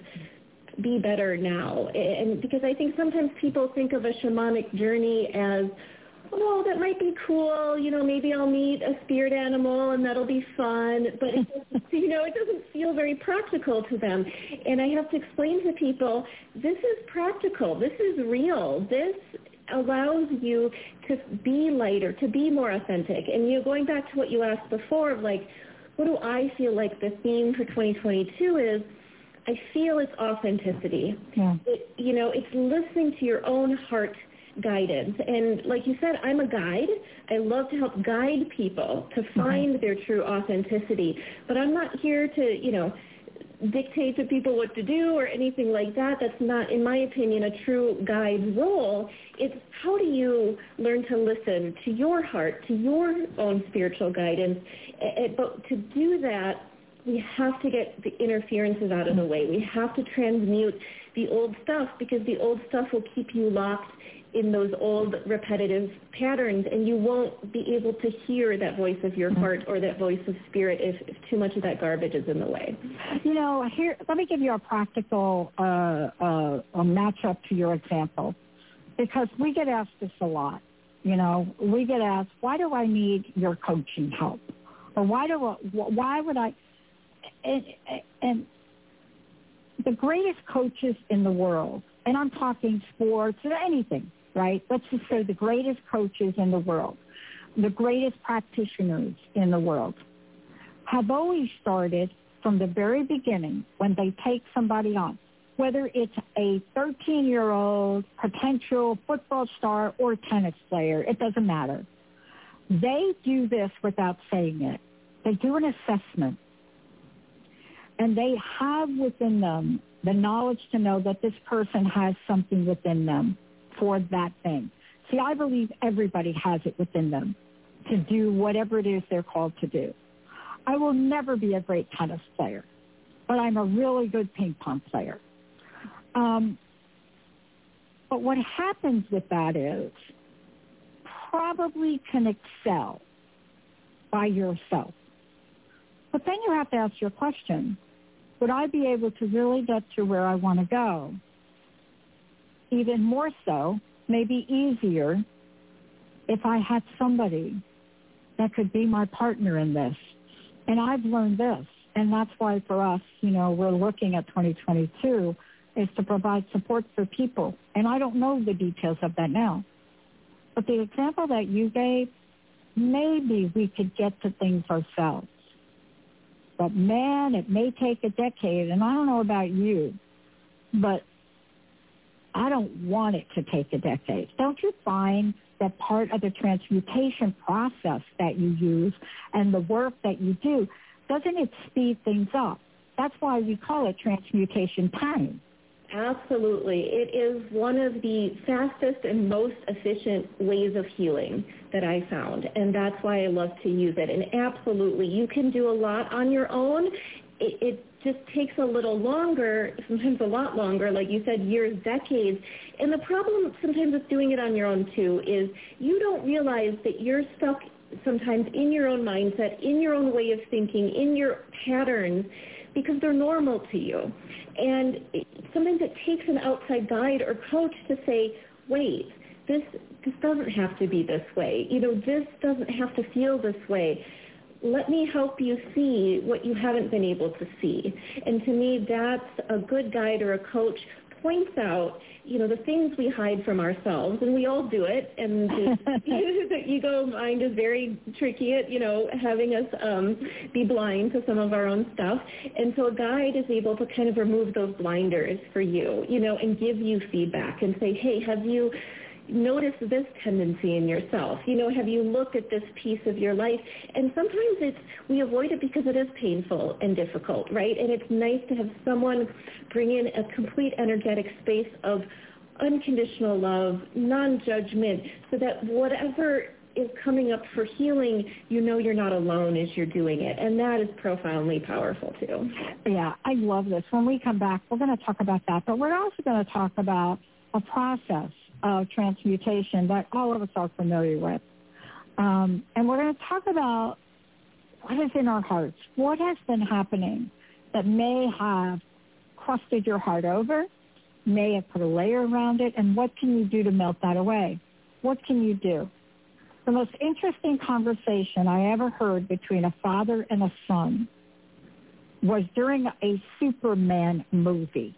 be better now. And because I think sometimes people think of a shamanic journey as, oh, that might be cool, you know, maybe I'll meet a spirit animal and that'll be fun, but it doesn't, you know, it doesn't feel very practical to them. And I have to explain to people, this is practical, this is real, this allows you to be lighter, to be more authentic. And, you know, going back to what you asked before of like, what do I feel like the theme for twenty twenty-two is, I feel it's authenticity. Yeah. It, you know, it's listening to your own heart guidance. And like you said, I'm a guide. I love to help guide people to find mm-hmm. their true authenticity. But I'm not here to, you know, dictate to people what to do or anything like that. That's not, in my opinion, a true guide's role. It's how do you learn to listen to your heart, to your own spiritual guidance. But to do that, we have to get the interferences out of the way. We have to transmute the old stuff, because the old stuff will keep you locked in those old repetitive patterns, and you won't be able to hear that voice of your heart or that voice of spirit if, if too much of that garbage is in the way. You know, here, let me give you a practical uh, uh, a match-up to your example, because we get asked this a lot. You know, we get asked, why do I need your coaching help? Or why do I, why would I, and, and the greatest coaches in the world, and I'm talking sports or anything, right? Let's just say the greatest coaches in the world, the greatest practitioners in the world, have always started from the very beginning when they take somebody on, whether it's a thirteen-year-old potential football star or tennis player, it doesn't matter. They do this without saying it. They do an assessment, and they have within them the knowledge to know that this person has something within them for that thing. See, I believe everybody has it within them to do whatever it is they're called to do. I will never be a great tennis player, but I'm a really good ping pong player. Um, but what happens with that is probably can excel by yourself. But then you have to ask your question, would I be able to really get to where I want to go? Even more so, maybe easier, if I had somebody that could be my partner in this. And I've learned this, and that's why for us, you know, we're looking at twenty twenty-two is to provide support for people. And I don't know the details of that now. But the example that you gave, maybe we could get to things ourselves. But, man, it may take a decade. And I don't know about you, but I don't want it to take a decade. Don't you find that part of the transmutation process that you use and the work that you do, doesn't it speed things up? That's why we call it transmutation time. Absolutely. It is one of the fastest and most efficient ways of healing that I found, and that's why I love to use it. And absolutely, you can do a lot on your own. It, it just takes a little longer, sometimes a lot longer, like you said, years, decades. And the problem sometimes with doing it on your own, too, is you don't realize that you're stuck sometimes in your own mindset, in your own way of thinking, in your patterns, because they're normal to you. And it, sometimes it takes an outside guide or coach to say, wait, this this doesn't have to be this way. You know, this doesn't have to feel this way. Let me help you see what you haven't been able to see. And to me, that's a good guide or a coach points out, you know, the things we hide from ourselves, and we all do it, and the, the ego mind is very tricky at, you know, having us um, be blind to some of our own stuff. And so a guide is able to kind of remove those blinders for you, you know, and give you feedback and say, hey, have you notice this tendency in yourself? You know, have you looked at this piece of your life? And sometimes it's, we avoid it because it is painful and difficult, right? And it's nice to have someone bring in a complete energetic space of unconditional love, non-judgment, so that whatever is coming up for healing, you know you're not alone as you're doing it. And that is profoundly powerful, too. Yeah, I love this. When we come back, we're going to talk about that, but we're also going to talk about a process of transmutation that all of us are familiar with. Um, and we're going to talk about what is in our hearts, what has been happening that may have crusted your heart over, may have put a layer around it, and what can you do to melt that away? What can you do? The most interesting conversation I ever heard between a father and a son was during a Superman movie,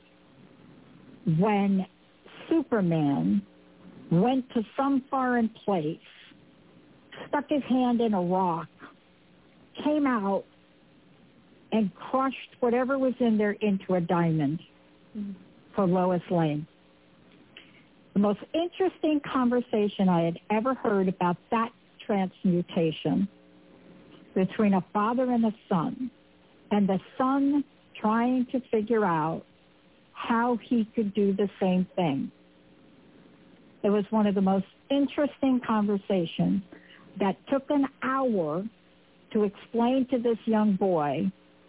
when Superman went to some foreign place, stuck his hand in a rock, came out, and crushed whatever was in there into a diamond mm-hmm. for Lois Lane. The most interesting conversation I had ever heard about that transmutation between a father and a son, and the son trying to figure out how he could do the same thing. It was one of the most interesting conversations that took an hour to explain to this young boy,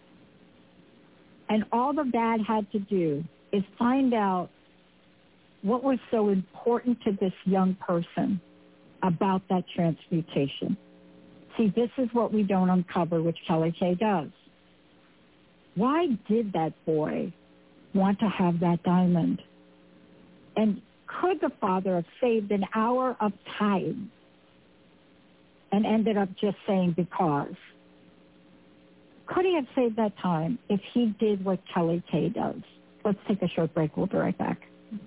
and all the dad had to do is find out what was so important to this young person about that transmutation. See, this is what we don't uncover, which Kelly Kay does. Why did that boy want to have that diamond? And could the father have saved an hour of time and ended up just saying because? Could he have saved that time if he did what Kelly Kay does? Let's take a short break. We'll be right back.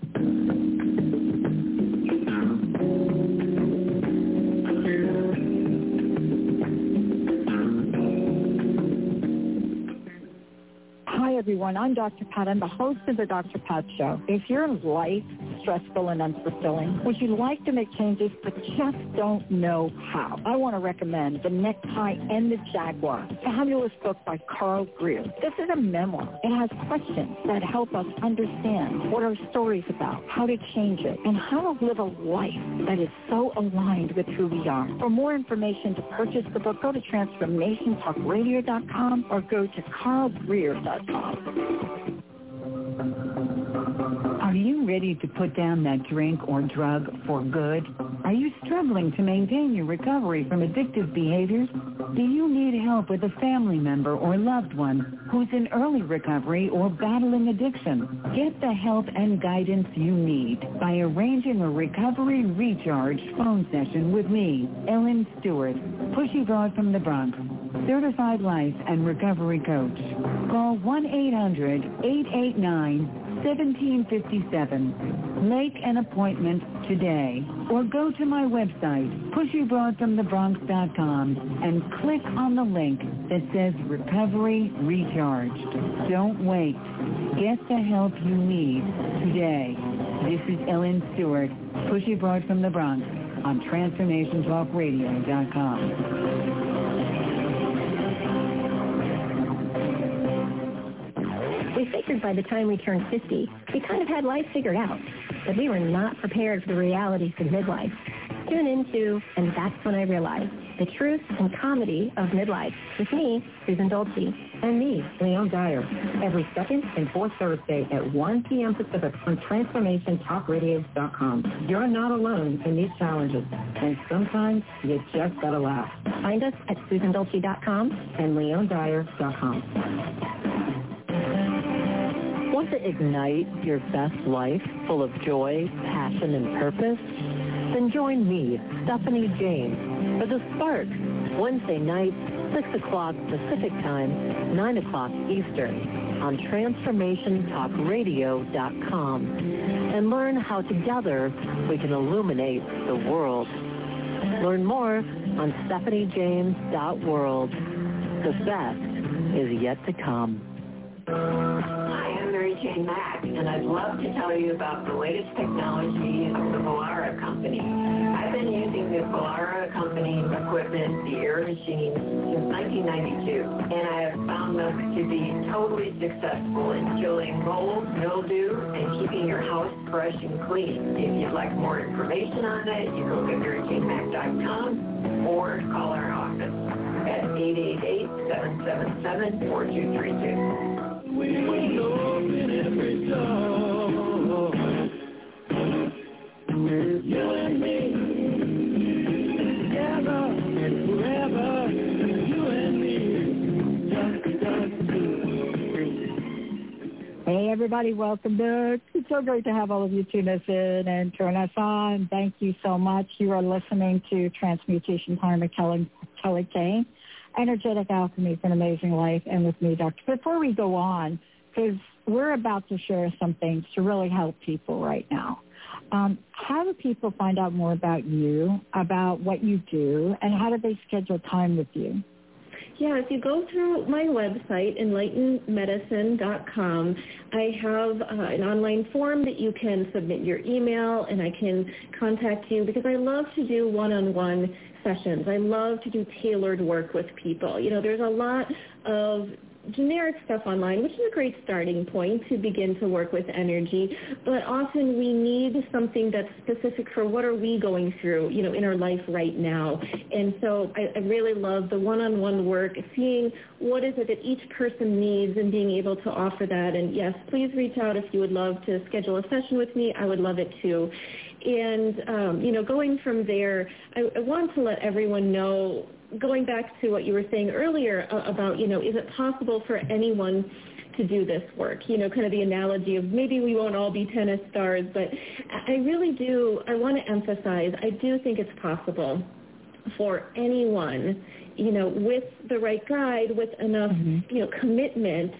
Hi, everyone. I'm Doctor Pat. I'm the host of the Doctor Pat Show. If your life stressful and unfulfilling, would you like to make changes but just don't know how? I want to recommend The Necktie and the Jaguar, a fabulous book by Carl Greer. This is a memoir. It has questions that help us understand what our story's about, how to change it, and how to live a life that is so aligned with who we are. For more information to purchase the book, go to transformation talk radio dot com or go to carl greer dot com. Are you ready to put down that drink or drug for good? Are you struggling to maintain your recovery from addictive behaviors? Do you need help with a family member or loved one who's in early recovery or battling addiction? Get the help and guidance you need by arranging a recovery recharge phone session with me, Ellen Stewart, Pushy Broad from the Bronx, certified life and recovery coach. Call one eight hundred eight eight nine seventeen fifty-seven. Make an appointment today or go to my website, push you broad from the bronx dot com, and click on the link that says Recovery Recharged. Don't wait. Get the help you need today. This is Ellen Stewart, Push You Broad from the Bronx on Transformation Talk Radio dot com. We figured by the time we turned fifty, we kind of had life figured out, but we were not prepared for the realities of midlife. Tune into And That's When I Realized, the truth and comedy of midlife, with me, Susan Dolce. And me, Leon Dyer, every second and fourth Thursday at one p.m. Pacific on Transformation Talk Radio dot com. You're not alone in these challenges, and sometimes you just gotta laugh. Find us at Susan Dolce dot com and Leon Dyer dot com. Want to ignite your best life full of joy, passion, and purpose? Then join me, Stephanie James, for The Spark, Wednesday night, six o'clock Pacific Time, nine o'clock Eastern, on Transformation Talk Radio dot com, and learn how together we can illuminate the world. Learn more on Stephanie James dot world. The best is yet to come. Hi, I'm Mary Jane Mack, and I'd love to tell you about the latest technology of the Vollara Company. I've been using the Vollara Company equipment, the air machines, since nineteen ninety-two, and I have found them to be totally successful in killing mold, mildew, and keeping your house fresh and clean. If you'd like more information on that, you go to Mary Jane Mack dot com or call our office at eight eight eight, seven seven seven, four two three two. We open every door. You and me, together and forever. You and me, just us two. Hey, everybody, welcome back. It's so great to have all of you tune us in and turn us on. Thank you so much. You are listening to Transmutation Time with Kelly, Kelly Kane. Energetic Alchemy for an Amazing Life, and with me, Doctor Before we go on, because we're about to share some things to really help people right now. Um, how do people find out more about you, about what you do, and how do they schedule time with you? Yeah, if you go through my website, enlighten medicine dot com, I have uh, an online form that you can submit your email, and I can contact you because I love to do one-on-one sessions. I love to do tailored work with people. You know, there's a lot of generic stuff online, which is a great starting point to begin to work with energy, but often we need something that's specific for what are we going through, you know, in our life right now. And so I, I really love the one-on-one work, seeing what is it that each person needs and being able to offer that. And yes, please reach out if you would love to schedule a session with me. I would love it too. And, um, you know, going from there, I, I want to let everyone know, going back to what you were saying earlier uh, about, you know, is it possible for anyone to do this work? You know, kind of the analogy of maybe we won't all be tennis stars, but I really do, I want to emphasize, I do think it's possible for anyone, you know, with the right guide, with enough, mm-hmm. you know, commitment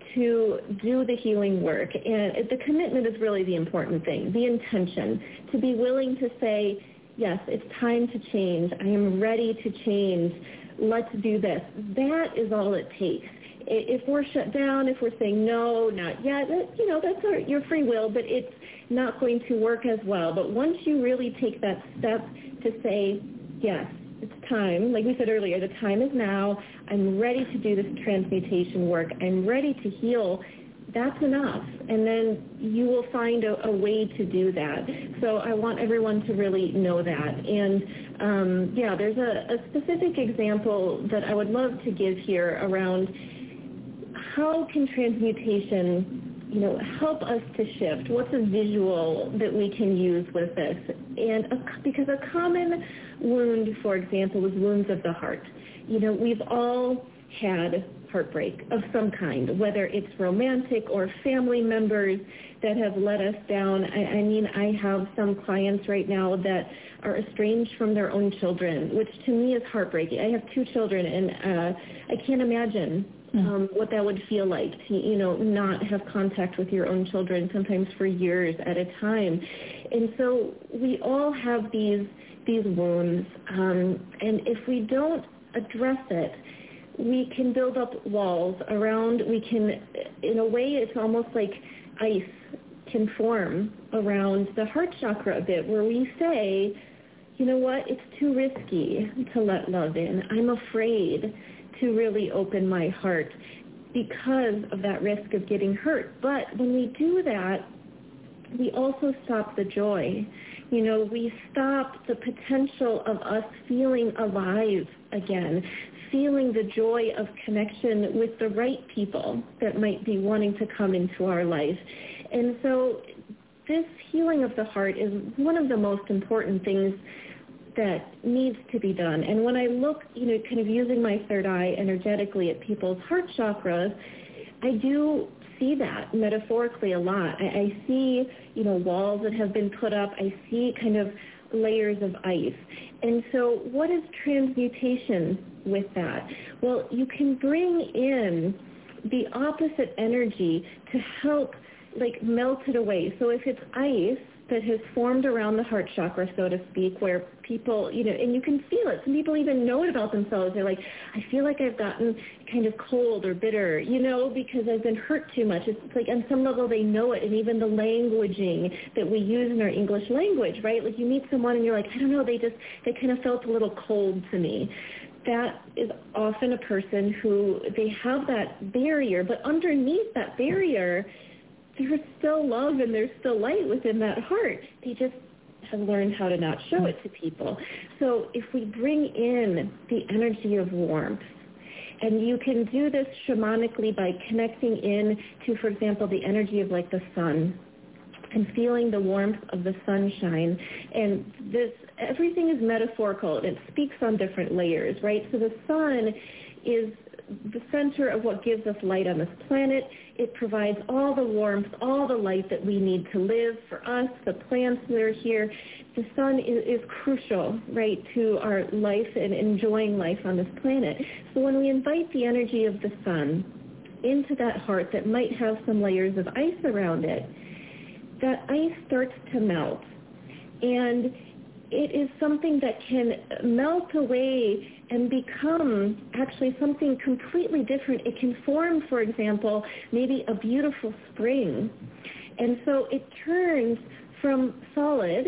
to do the healing work. And the commitment is really the important thing, the intention, to be willing to say, yes, it's time to change. I am ready to change. Let's do this. That is all it takes. If we're shut down, if we're saying no, not yet, that, you know, that's our, your free will, but it's not going to work as well. But once you really take that step to say, yes, it's time, like we said earlier, the time is now. I'm ready to do this transmutation work. I'm ready to heal. That's enough. And then you will find a, a way to do that. So I want everyone to really know that. And, um, yeah, there's a, a specific example that I would love to give here around how can transmutation, you know, help us to shift? What's a visual that we can use with this? And a, because a common wound, for example, is wounds of the heart. You know, we've all had heartbreak of some kind, whether it's romantic or family members that have let us down. I, I mean, I have some clients right now that are estranged from their own children, which to me is heartbreaking. I have two children, and uh, I can't imagine um, what that would feel like to, you know, not have contact with your own children, sometimes for years at a time. And so we all have these these wounds, um, and if we don't address it, we can build up walls around, we can, in a way, it's almost like ice can form around the heart chakra a bit, where we say, you know what, it's too risky to let love in. I'm afraid to really open my heart because of that risk of getting hurt. But when we do that, we also stop the joy. You know, we stop the potential of us feeling alive again, feeling the joy of connection with the right people that might be wanting to come into our life. And so this healing of the heart is one of the most important things that needs to be done. And when I look, you know, kind of using my third eye energetically at people's heart chakras, I do see that metaphorically a lot. I, I see, you know, walls that have been put up. I see kind of layers of ice. And so what is transmutation with that? Well, you can bring in the opposite energy to help, like, melt it away. So if it's ice that has formed around the heart chakra, so to speak, where people, you know, and you can feel it. Some people even know it about themselves. They're like, I feel like I've gotten kind of cold or bitter, you know, because I've been hurt too much. It's like on some level they know it, and even the languaging that we use in our English language, right? Like you meet someone and you're like, I don't know, they just, they kind of felt a little cold to me. That is often a person who, they have that barrier, but underneath that barrier, there's still love and there's still light within that heart. They just have learned how to not show it to people. So if we bring in the energy of warmth, and you can do this shamanically by connecting in to, for example, the energy of like the sun and feeling the warmth of the sunshine. And this, everything is metaphorical, and it speaks on different layers, right? So the sun is the center of what gives us light on this planet. It provides all the warmth, all the light that we need to live. For us, the plants that are here, the sun is, is crucial, right, to our life and enjoying life on this planet. So when we invite the energy of the sun into that heart that might have some layers of ice around it, that ice starts to melt. And it is something that can melt away and become actually something completely different. It can form, for example, maybe a beautiful spring. And so it turns from solid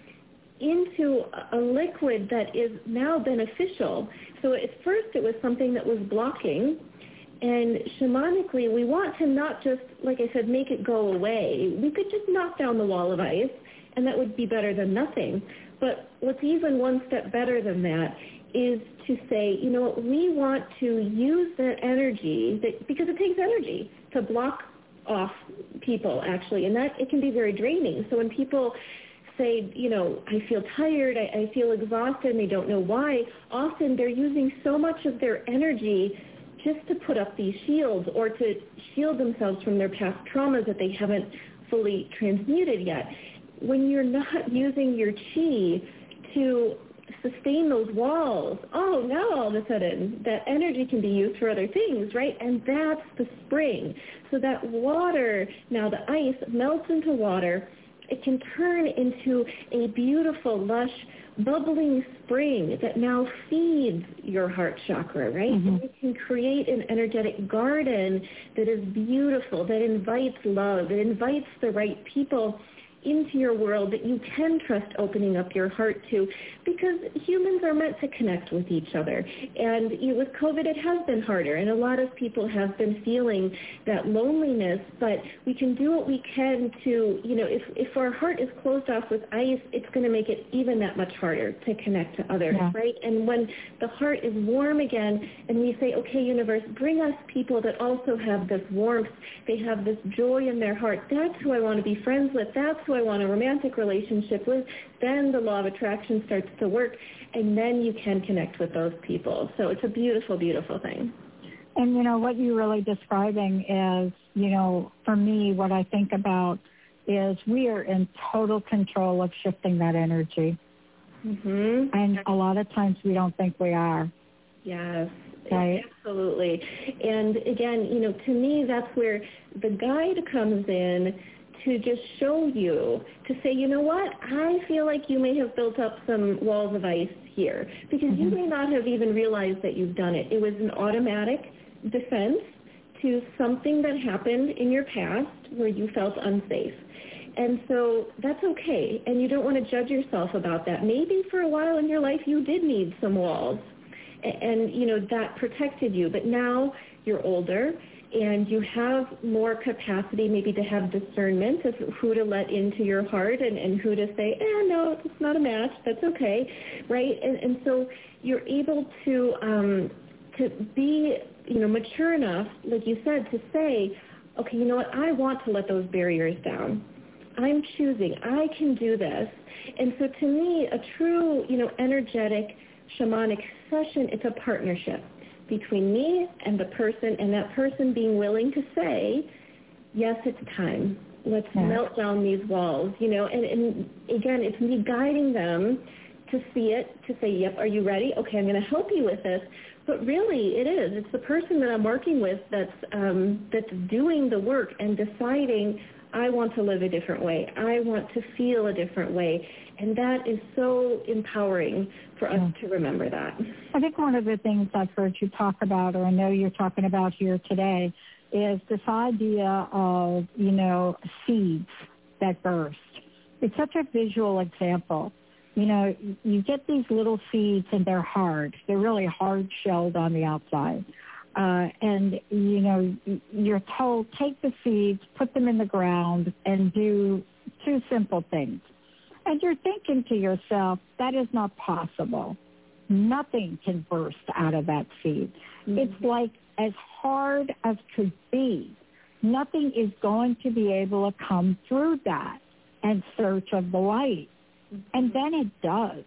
into a liquid that is now beneficial. So at first it was something that was blocking. And shamanically, we want to not just, like I said, make it go away. We could just knock down the wall of ice, and that would be better than nothing. But what's even one step better than that is to say, you know, we want to use that energy, that, because it takes energy to block off people, actually, and that it can be very draining. So when people say, you know, I feel tired, I, I feel exhausted, and they don't know why, often they're using so much of their energy just to put up these shields or to shield themselves from their past traumas that they haven't fully transmuted yet. When you're not using your chi to sustain those walls, oh, now all of a sudden that energy can be used for other things, right? And that's the spring. So that water, now the ice melts into water. It can turn into a beautiful, lush, bubbling spring that now feeds your heart chakra, right? Mm-hmm. And it can create an energetic garden that is beautiful, that invites love, it invites the right people into your world that you can trust opening up your heart to, because humans are meant to connect with each other. And you know, with COVID, it has been harder, and a lot of people have been feeling that loneliness, but we can do what we can to, you know, if, if our heart is closed off with ice, it's going to make it even that much harder to connect to others, yeah. right? And when the heart is warm again, and we say, okay, universe, bring us people that also have this warmth, they have this joy in their heart, that's who I want to be friends with, that's who I want a romantic relationship with, then the law of attraction starts to work, and then you can connect with those people. So it's a beautiful, beautiful thing. And, you know, what you're really describing is, you know, for me, what I think about is we are in total control of shifting that energy. Mm-hmm. And a lot of times we don't think we are. Yes. Right. Absolutely. And again, you know, to me, that's where the guide comes in to just show you, to say, you know what, I feel like you may have built up some walls of ice here, because mm-hmm. you may not have even realized that you've done it. It was an automatic defense to something that happened in your past where you felt unsafe. And so that's okay, and you don't want to judge yourself about that. Maybe for a while in your life you did need some walls, and, and you know, that protected you. But now you're older, and you have more capacity maybe to have discernment of who to let into your heart and, and who to say, eh, no, it's not a match, that's okay, right? And, and so you're able to um, to be, you know, mature enough, like you said, to say, okay, you know what, I want to let those barriers down. I'm choosing. I can do this. And so to me, a true, you know, energetic shamanic session, it's a partnership between me and the person, and that person being willing to say, yes, it's time. Let's yeah. melt down these walls, you know. And, and again, it's me guiding them to see it, to say, yep, are you ready? Okay, I'm going to help you with this. But really, it is. It's the person that I'm working with that's um, that's doing the work and deciding, I want to live a different way. I want to feel a different way. And that is so empowering for us yeah. to remember that. I think one of the things I've heard you talk about, or I know you're talking about here today, is this idea of, you know, seeds that burst. It's such a visual example. You know, you get these little seeds and they're hard. They're really hard-shelled on the outside. Uh, and, you know, you're told, take the seeds, put them in the ground, and do two simple things. And you're thinking to yourself, that is not possible. Nothing can burst out of that seed. Mm-hmm. It's like as hard as could be. Nothing is going to be able to come through that in search of the light. Mm-hmm. And then it does.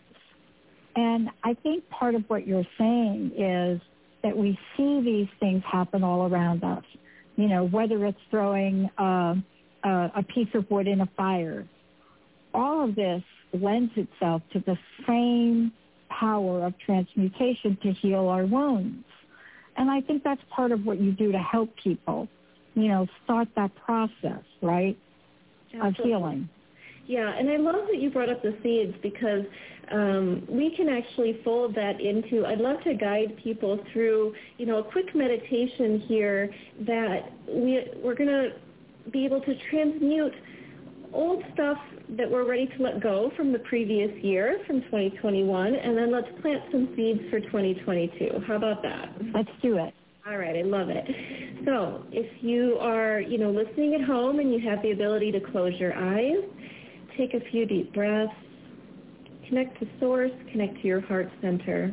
And I think part of what you're saying is that we see these things happen all around us. You know, whether it's throwing uh, uh, a piece of wood in a fire, all of this lends itself to the same power of transmutation to heal our wounds. And I think that's part of what you do to help people, you know, start that process, right, Absolutely. Of healing. Yeah, and I love that you brought up the seeds, because um, we can actually fold that into, I'd love to guide people through, you know, a quick meditation here that we, we're going to be able to transmute old stuff that we're ready to let go from the previous year, from twenty twenty-one, and then let's plant some seeds for twenty twenty-two. How about that? Let's do it. All right, I love it. So if you are, you know, listening at home and you have the ability to close your eyes, take a few deep breaths, connect to source, connect to your heart center.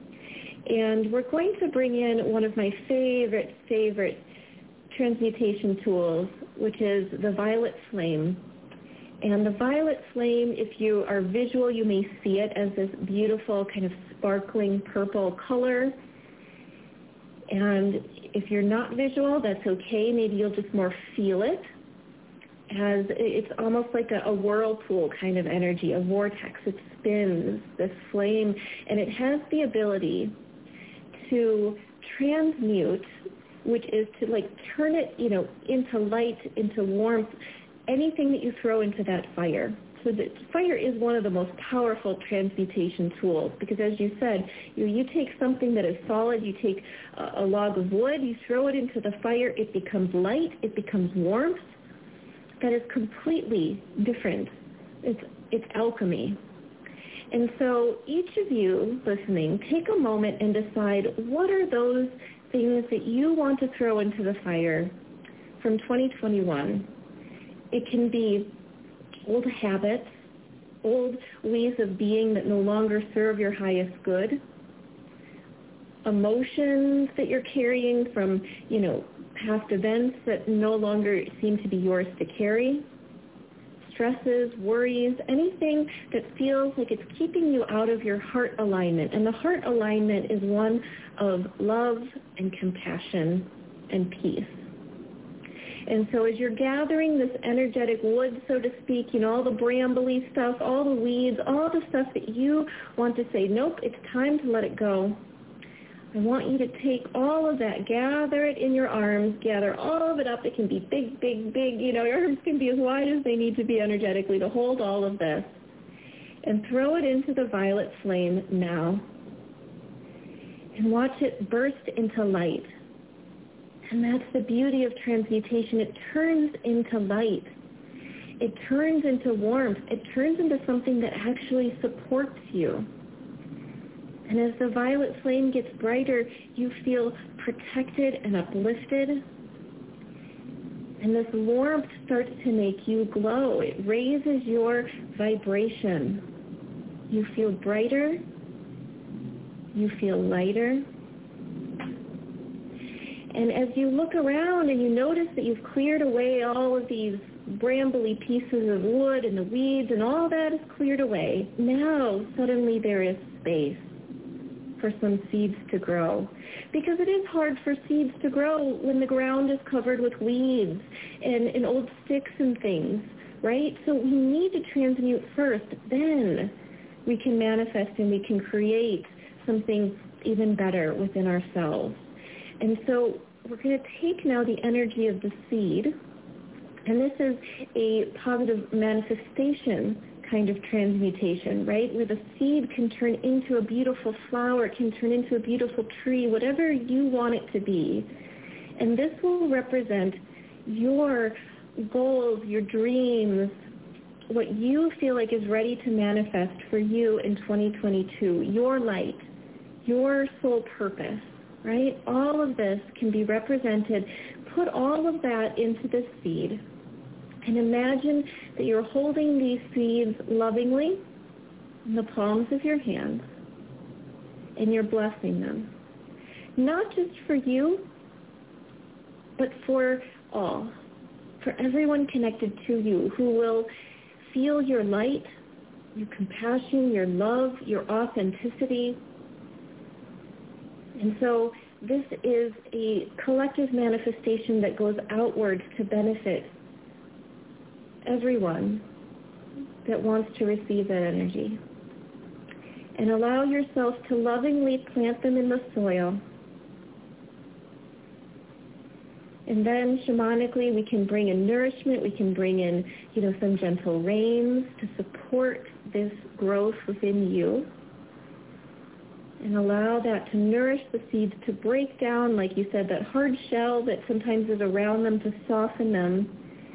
And we're going to bring in one of my favorite, favorite transmutation tools, which is the violet flame. And the violet flame, if you are visual, you may see it as this beautiful kind of sparkling purple color. And if you're not visual, that's okay. Maybe you'll just more feel it, as it's almost like a, a whirlpool kind of energy, a vortex. It spins, this flame, and it has the ability to transmute, which is to like turn it, you know, into light, into warmth, anything that you throw into that fire. So the fire is one of the most powerful transmutation tools, because as you said, you, you take something that is solid, you take a, a log of wood, you throw it into the fire, it becomes light, it becomes warmth. That is completely different. It's, it's alchemy. And so each of you listening, take a moment and decide, what are those things that you want to throw into the fire from twenty twenty-one? It can be old habits, old ways of being that no longer serve your highest good, emotions that you're carrying from, you know, past events that no longer seem to be yours to carry, stresses, worries, anything that feels like it's keeping you out of your heart alignment. And the heart alignment is one of love and compassion and peace. And so as you're gathering this energetic wood, so to speak, you know, all the brambly stuff, all the weeds, all the stuff that you want to say, nope, it's time to let it go, I want you to take all of that, gather it in your arms, gather all of it up. It can be big, big, big. You know, your arms can be as wide as they need to be energetically to hold all of this. And throw it into the violet flame now. And watch it burst into light. And that's the beauty of transmutation. It turns into light. It turns into warmth. It turns into something that actually supports you. And as the violet flame gets brighter, you feel protected and uplifted. And this warmth starts to make you glow. It raises your vibration. You feel brighter. You feel lighter. And as you look around and you notice that you've cleared away all of these brambly pieces of wood and the weeds and all that is cleared away, now suddenly there is space for some seeds to grow. Because it is hard for seeds to grow when the ground is covered with weeds and, and old sticks and things, right? So we need to transmute first. Then we can manifest and we can create something even better within ourselves. And so we're going to take now the energy of the seed, and this is a positive manifestation kind of transmutation, right, where the seed can turn into a beautiful flower, it can turn into a beautiful tree, whatever you want it to be. And this will represent your goals, your dreams, what you feel like is ready to manifest for you in twenty twenty-two, your light, your soul purpose, right? All of this can be represented. Put all of that into this seed. And imagine that you're holding these seeds lovingly in the palms of your hands, and you're blessing them. Not just for you, but for all, for everyone connected to you who will feel your light, your compassion, your love, your authenticity. And so this is a collective manifestation that goes outward to benefit everyone that wants to receive that energy. And allow yourself to lovingly plant them in the soil. And then shamanically we can bring in nourishment, we can bring in, you know, some gentle rains to support this growth within you. And allow that to nourish the seeds to break down, like you said, that hard shell that sometimes is around them, to soften them.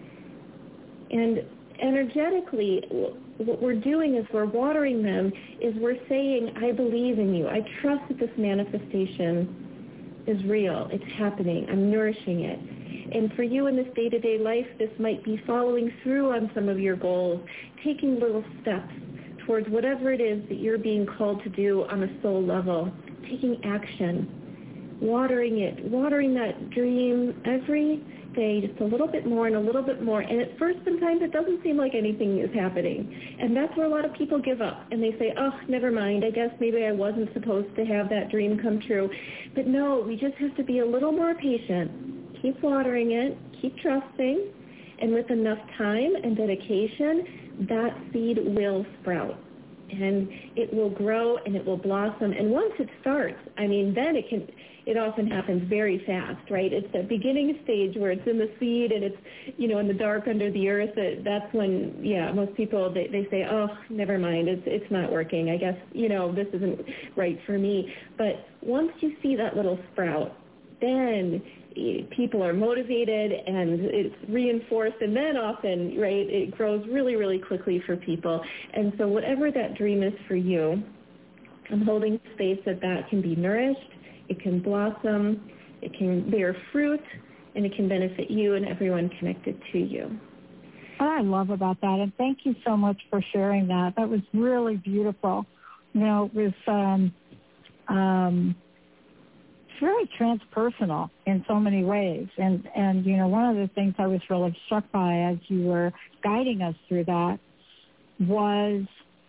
And energetically, what we're doing is we're watering them, is we're saying, I believe in you. I trust that this manifestation is real. It's happening. I'm nourishing it. And for you in this day-to-day life, this might be following through on some of your goals, taking little steps towards whatever it is that you're being called to do on a soul level, taking action, watering it, watering that dream every day just a little bit more and a little bit more. And at first, sometimes it doesn't seem like anything is happening. And that's where a lot of people give up. And they say, oh, never mind. I guess maybe I wasn't supposed to have that dream come true. But no, we just have to be a little more patient. Keep watering it. Keep trusting. And with enough time and dedication, that seed will sprout. And it will grow and it will blossom. And once it starts, I mean, then it can, it often happens very fast, right? It's the beginning stage where it's in the seed and it's, you know, in the dark under the earth. That, that's when, yeah, most people, they, they say, oh, never mind, it's, it's not working. I guess, you know, this isn't right for me. But once you see that little sprout, then people are motivated and it's reinforced, and then often, right, it grows really, really quickly for people. And so whatever that dream is for you, I'm holding space that that can be nourished, it can blossom, it can bear fruit, and it can benefit you and everyone connected to you. What I love about that, and thank you so much for sharing that. That was really beautiful. You know, it was um, um, very transpersonal in so many ways. And, and, you know, one of the things I was really struck by as you were guiding us through that was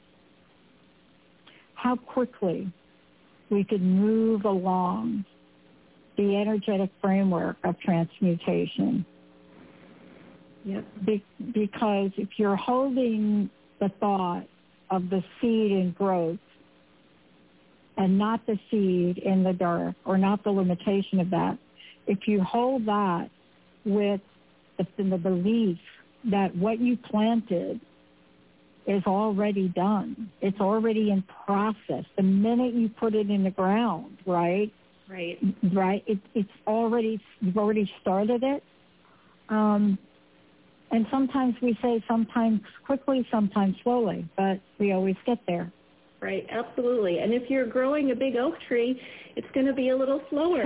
how quickly we could move along the energetic framework of transmutation. Yep. Be- because if you're holding the thought of the seed in growth, and not the seed in the dark, or not the limitation of that. If you hold that with the, the belief that what you planted is already done, it's already in process. The minute you put it in the ground, right? Right. Right. It, it's already, you've already started it. Um, and sometimes we say sometimes quickly, sometimes slowly, but we always get there. Right, absolutely. And if you're growing a big oak tree, it's going to be a little slower.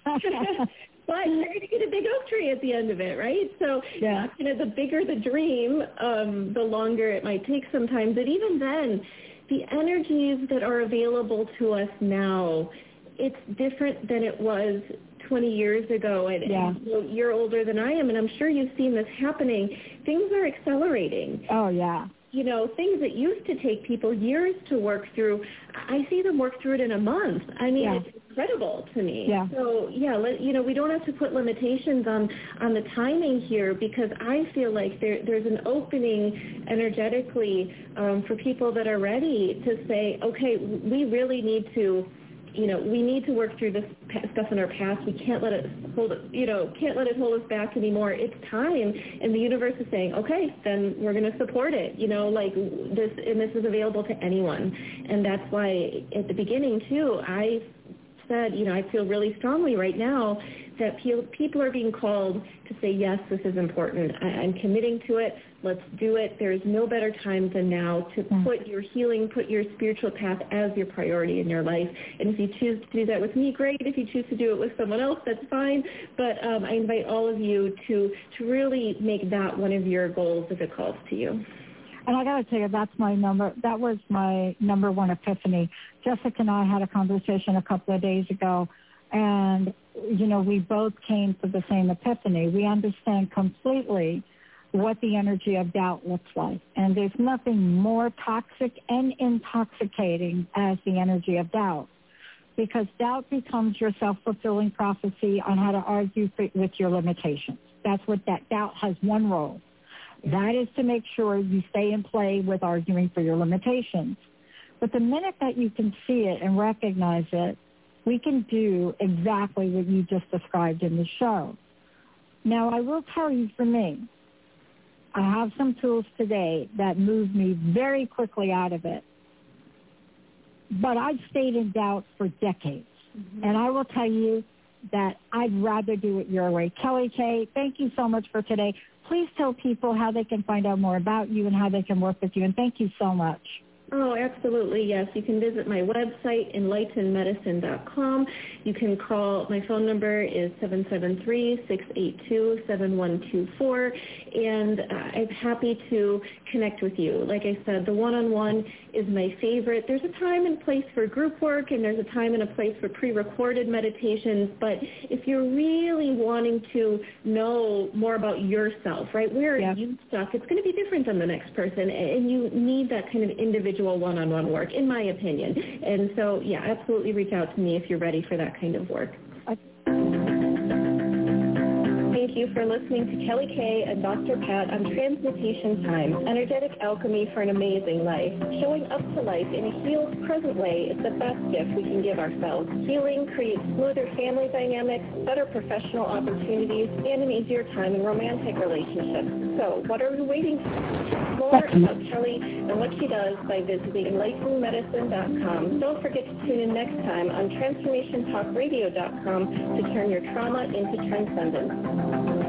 But you're going to get a big oak tree at the end of it, right? So, yeah. you know, the bigger the dream, um, the longer it might take sometimes. But even then, the energies that are available to us now, it's different than it was twenty years ago. And, yeah. and you know, you're older than I am, and I'm sure you've seen this happening. Things are accelerating. Oh, yeah. You know, things that used to take people years to work through, I see them work through it in a month. I mean, yeah. it's incredible to me. Yeah. So, yeah, let, you know, we don't have to put limitations on, on the timing here, because I feel like there, there's an opening energetically um, for people that are ready to say, okay, we really need to, you know, we need to work through this stuff in our past. We can't let it hold it, you know, can't let it hold us back anymore. It's time. And the universe is saying, okay, then we're going to support it, you know, like this, and this is available to anyone. And that's why at the beginning, too, I said, you know, I feel really strongly right now that people are being called to say, yes, this is important. I'm committing to it. Let's do it. There is no better time than now to put your healing, put your spiritual path as your priority in your life. And if you choose to do that with me, great. If you choose to do it with someone else, that's fine. But um, I invite all of you to, to really make that one of your goals if it calls to you. And I got to tell you, that's my number. That was my number one epiphany. Jessica and I had a conversation a couple of days ago, and, you know, we both came to the same epiphany. We understand completely what the energy of doubt looks like. And there's nothing more toxic and intoxicating as the energy of doubt, because doubt becomes your self-fulfilling prophecy on how to argue with your limitations. That's what that doubt has one role. That is to make sure you stay in play with arguing for your limitations. But the minute that you can see it and recognize it, we can do exactly what you just described in the show. Now, I will tell you, for me, I have some tools today that move me very quickly out of it. But I've stayed in doubt for decades. Mm-hmm. And I will tell you that I'd rather do it your way. Kelly Kay, thank you so much for today. Please tell people how they can find out more about you and how they can work with you. And thank you so much. Oh, absolutely, yes. You can visit my website, enlighten medicine dot com. You can call, my phone number is seven seven three, six eight two, seven one two four, and uh, I'm happy to connect with you. Like I said, the one-on-one is my favorite. There's a time and place for group work, and there's a time and a place for pre-recorded meditations, but if you're really wanting to know more about yourself, right, where yeah. are you stuck, it's going to be different than the next person, and you need that kind of individual one-on-one work, in my opinion. And so, yeah, absolutely reach out to me if you're ready for that kind of work. Thank you for listening to Kelly Kay and Doctor Pat on Transmutation Time, energetic alchemy for an amazing life. Showing up to life in a healed, present way is the best gift we can give ourselves. Healing creates smoother family dynamics, better professional opportunities, and an easier time in romantic relationships. So, what are we waiting for? More about Kelly and what she does by visiting enlighten medicine dot com. Don't forget to tune in next time on transformation talk radio dot com to turn your trauma into transcendence.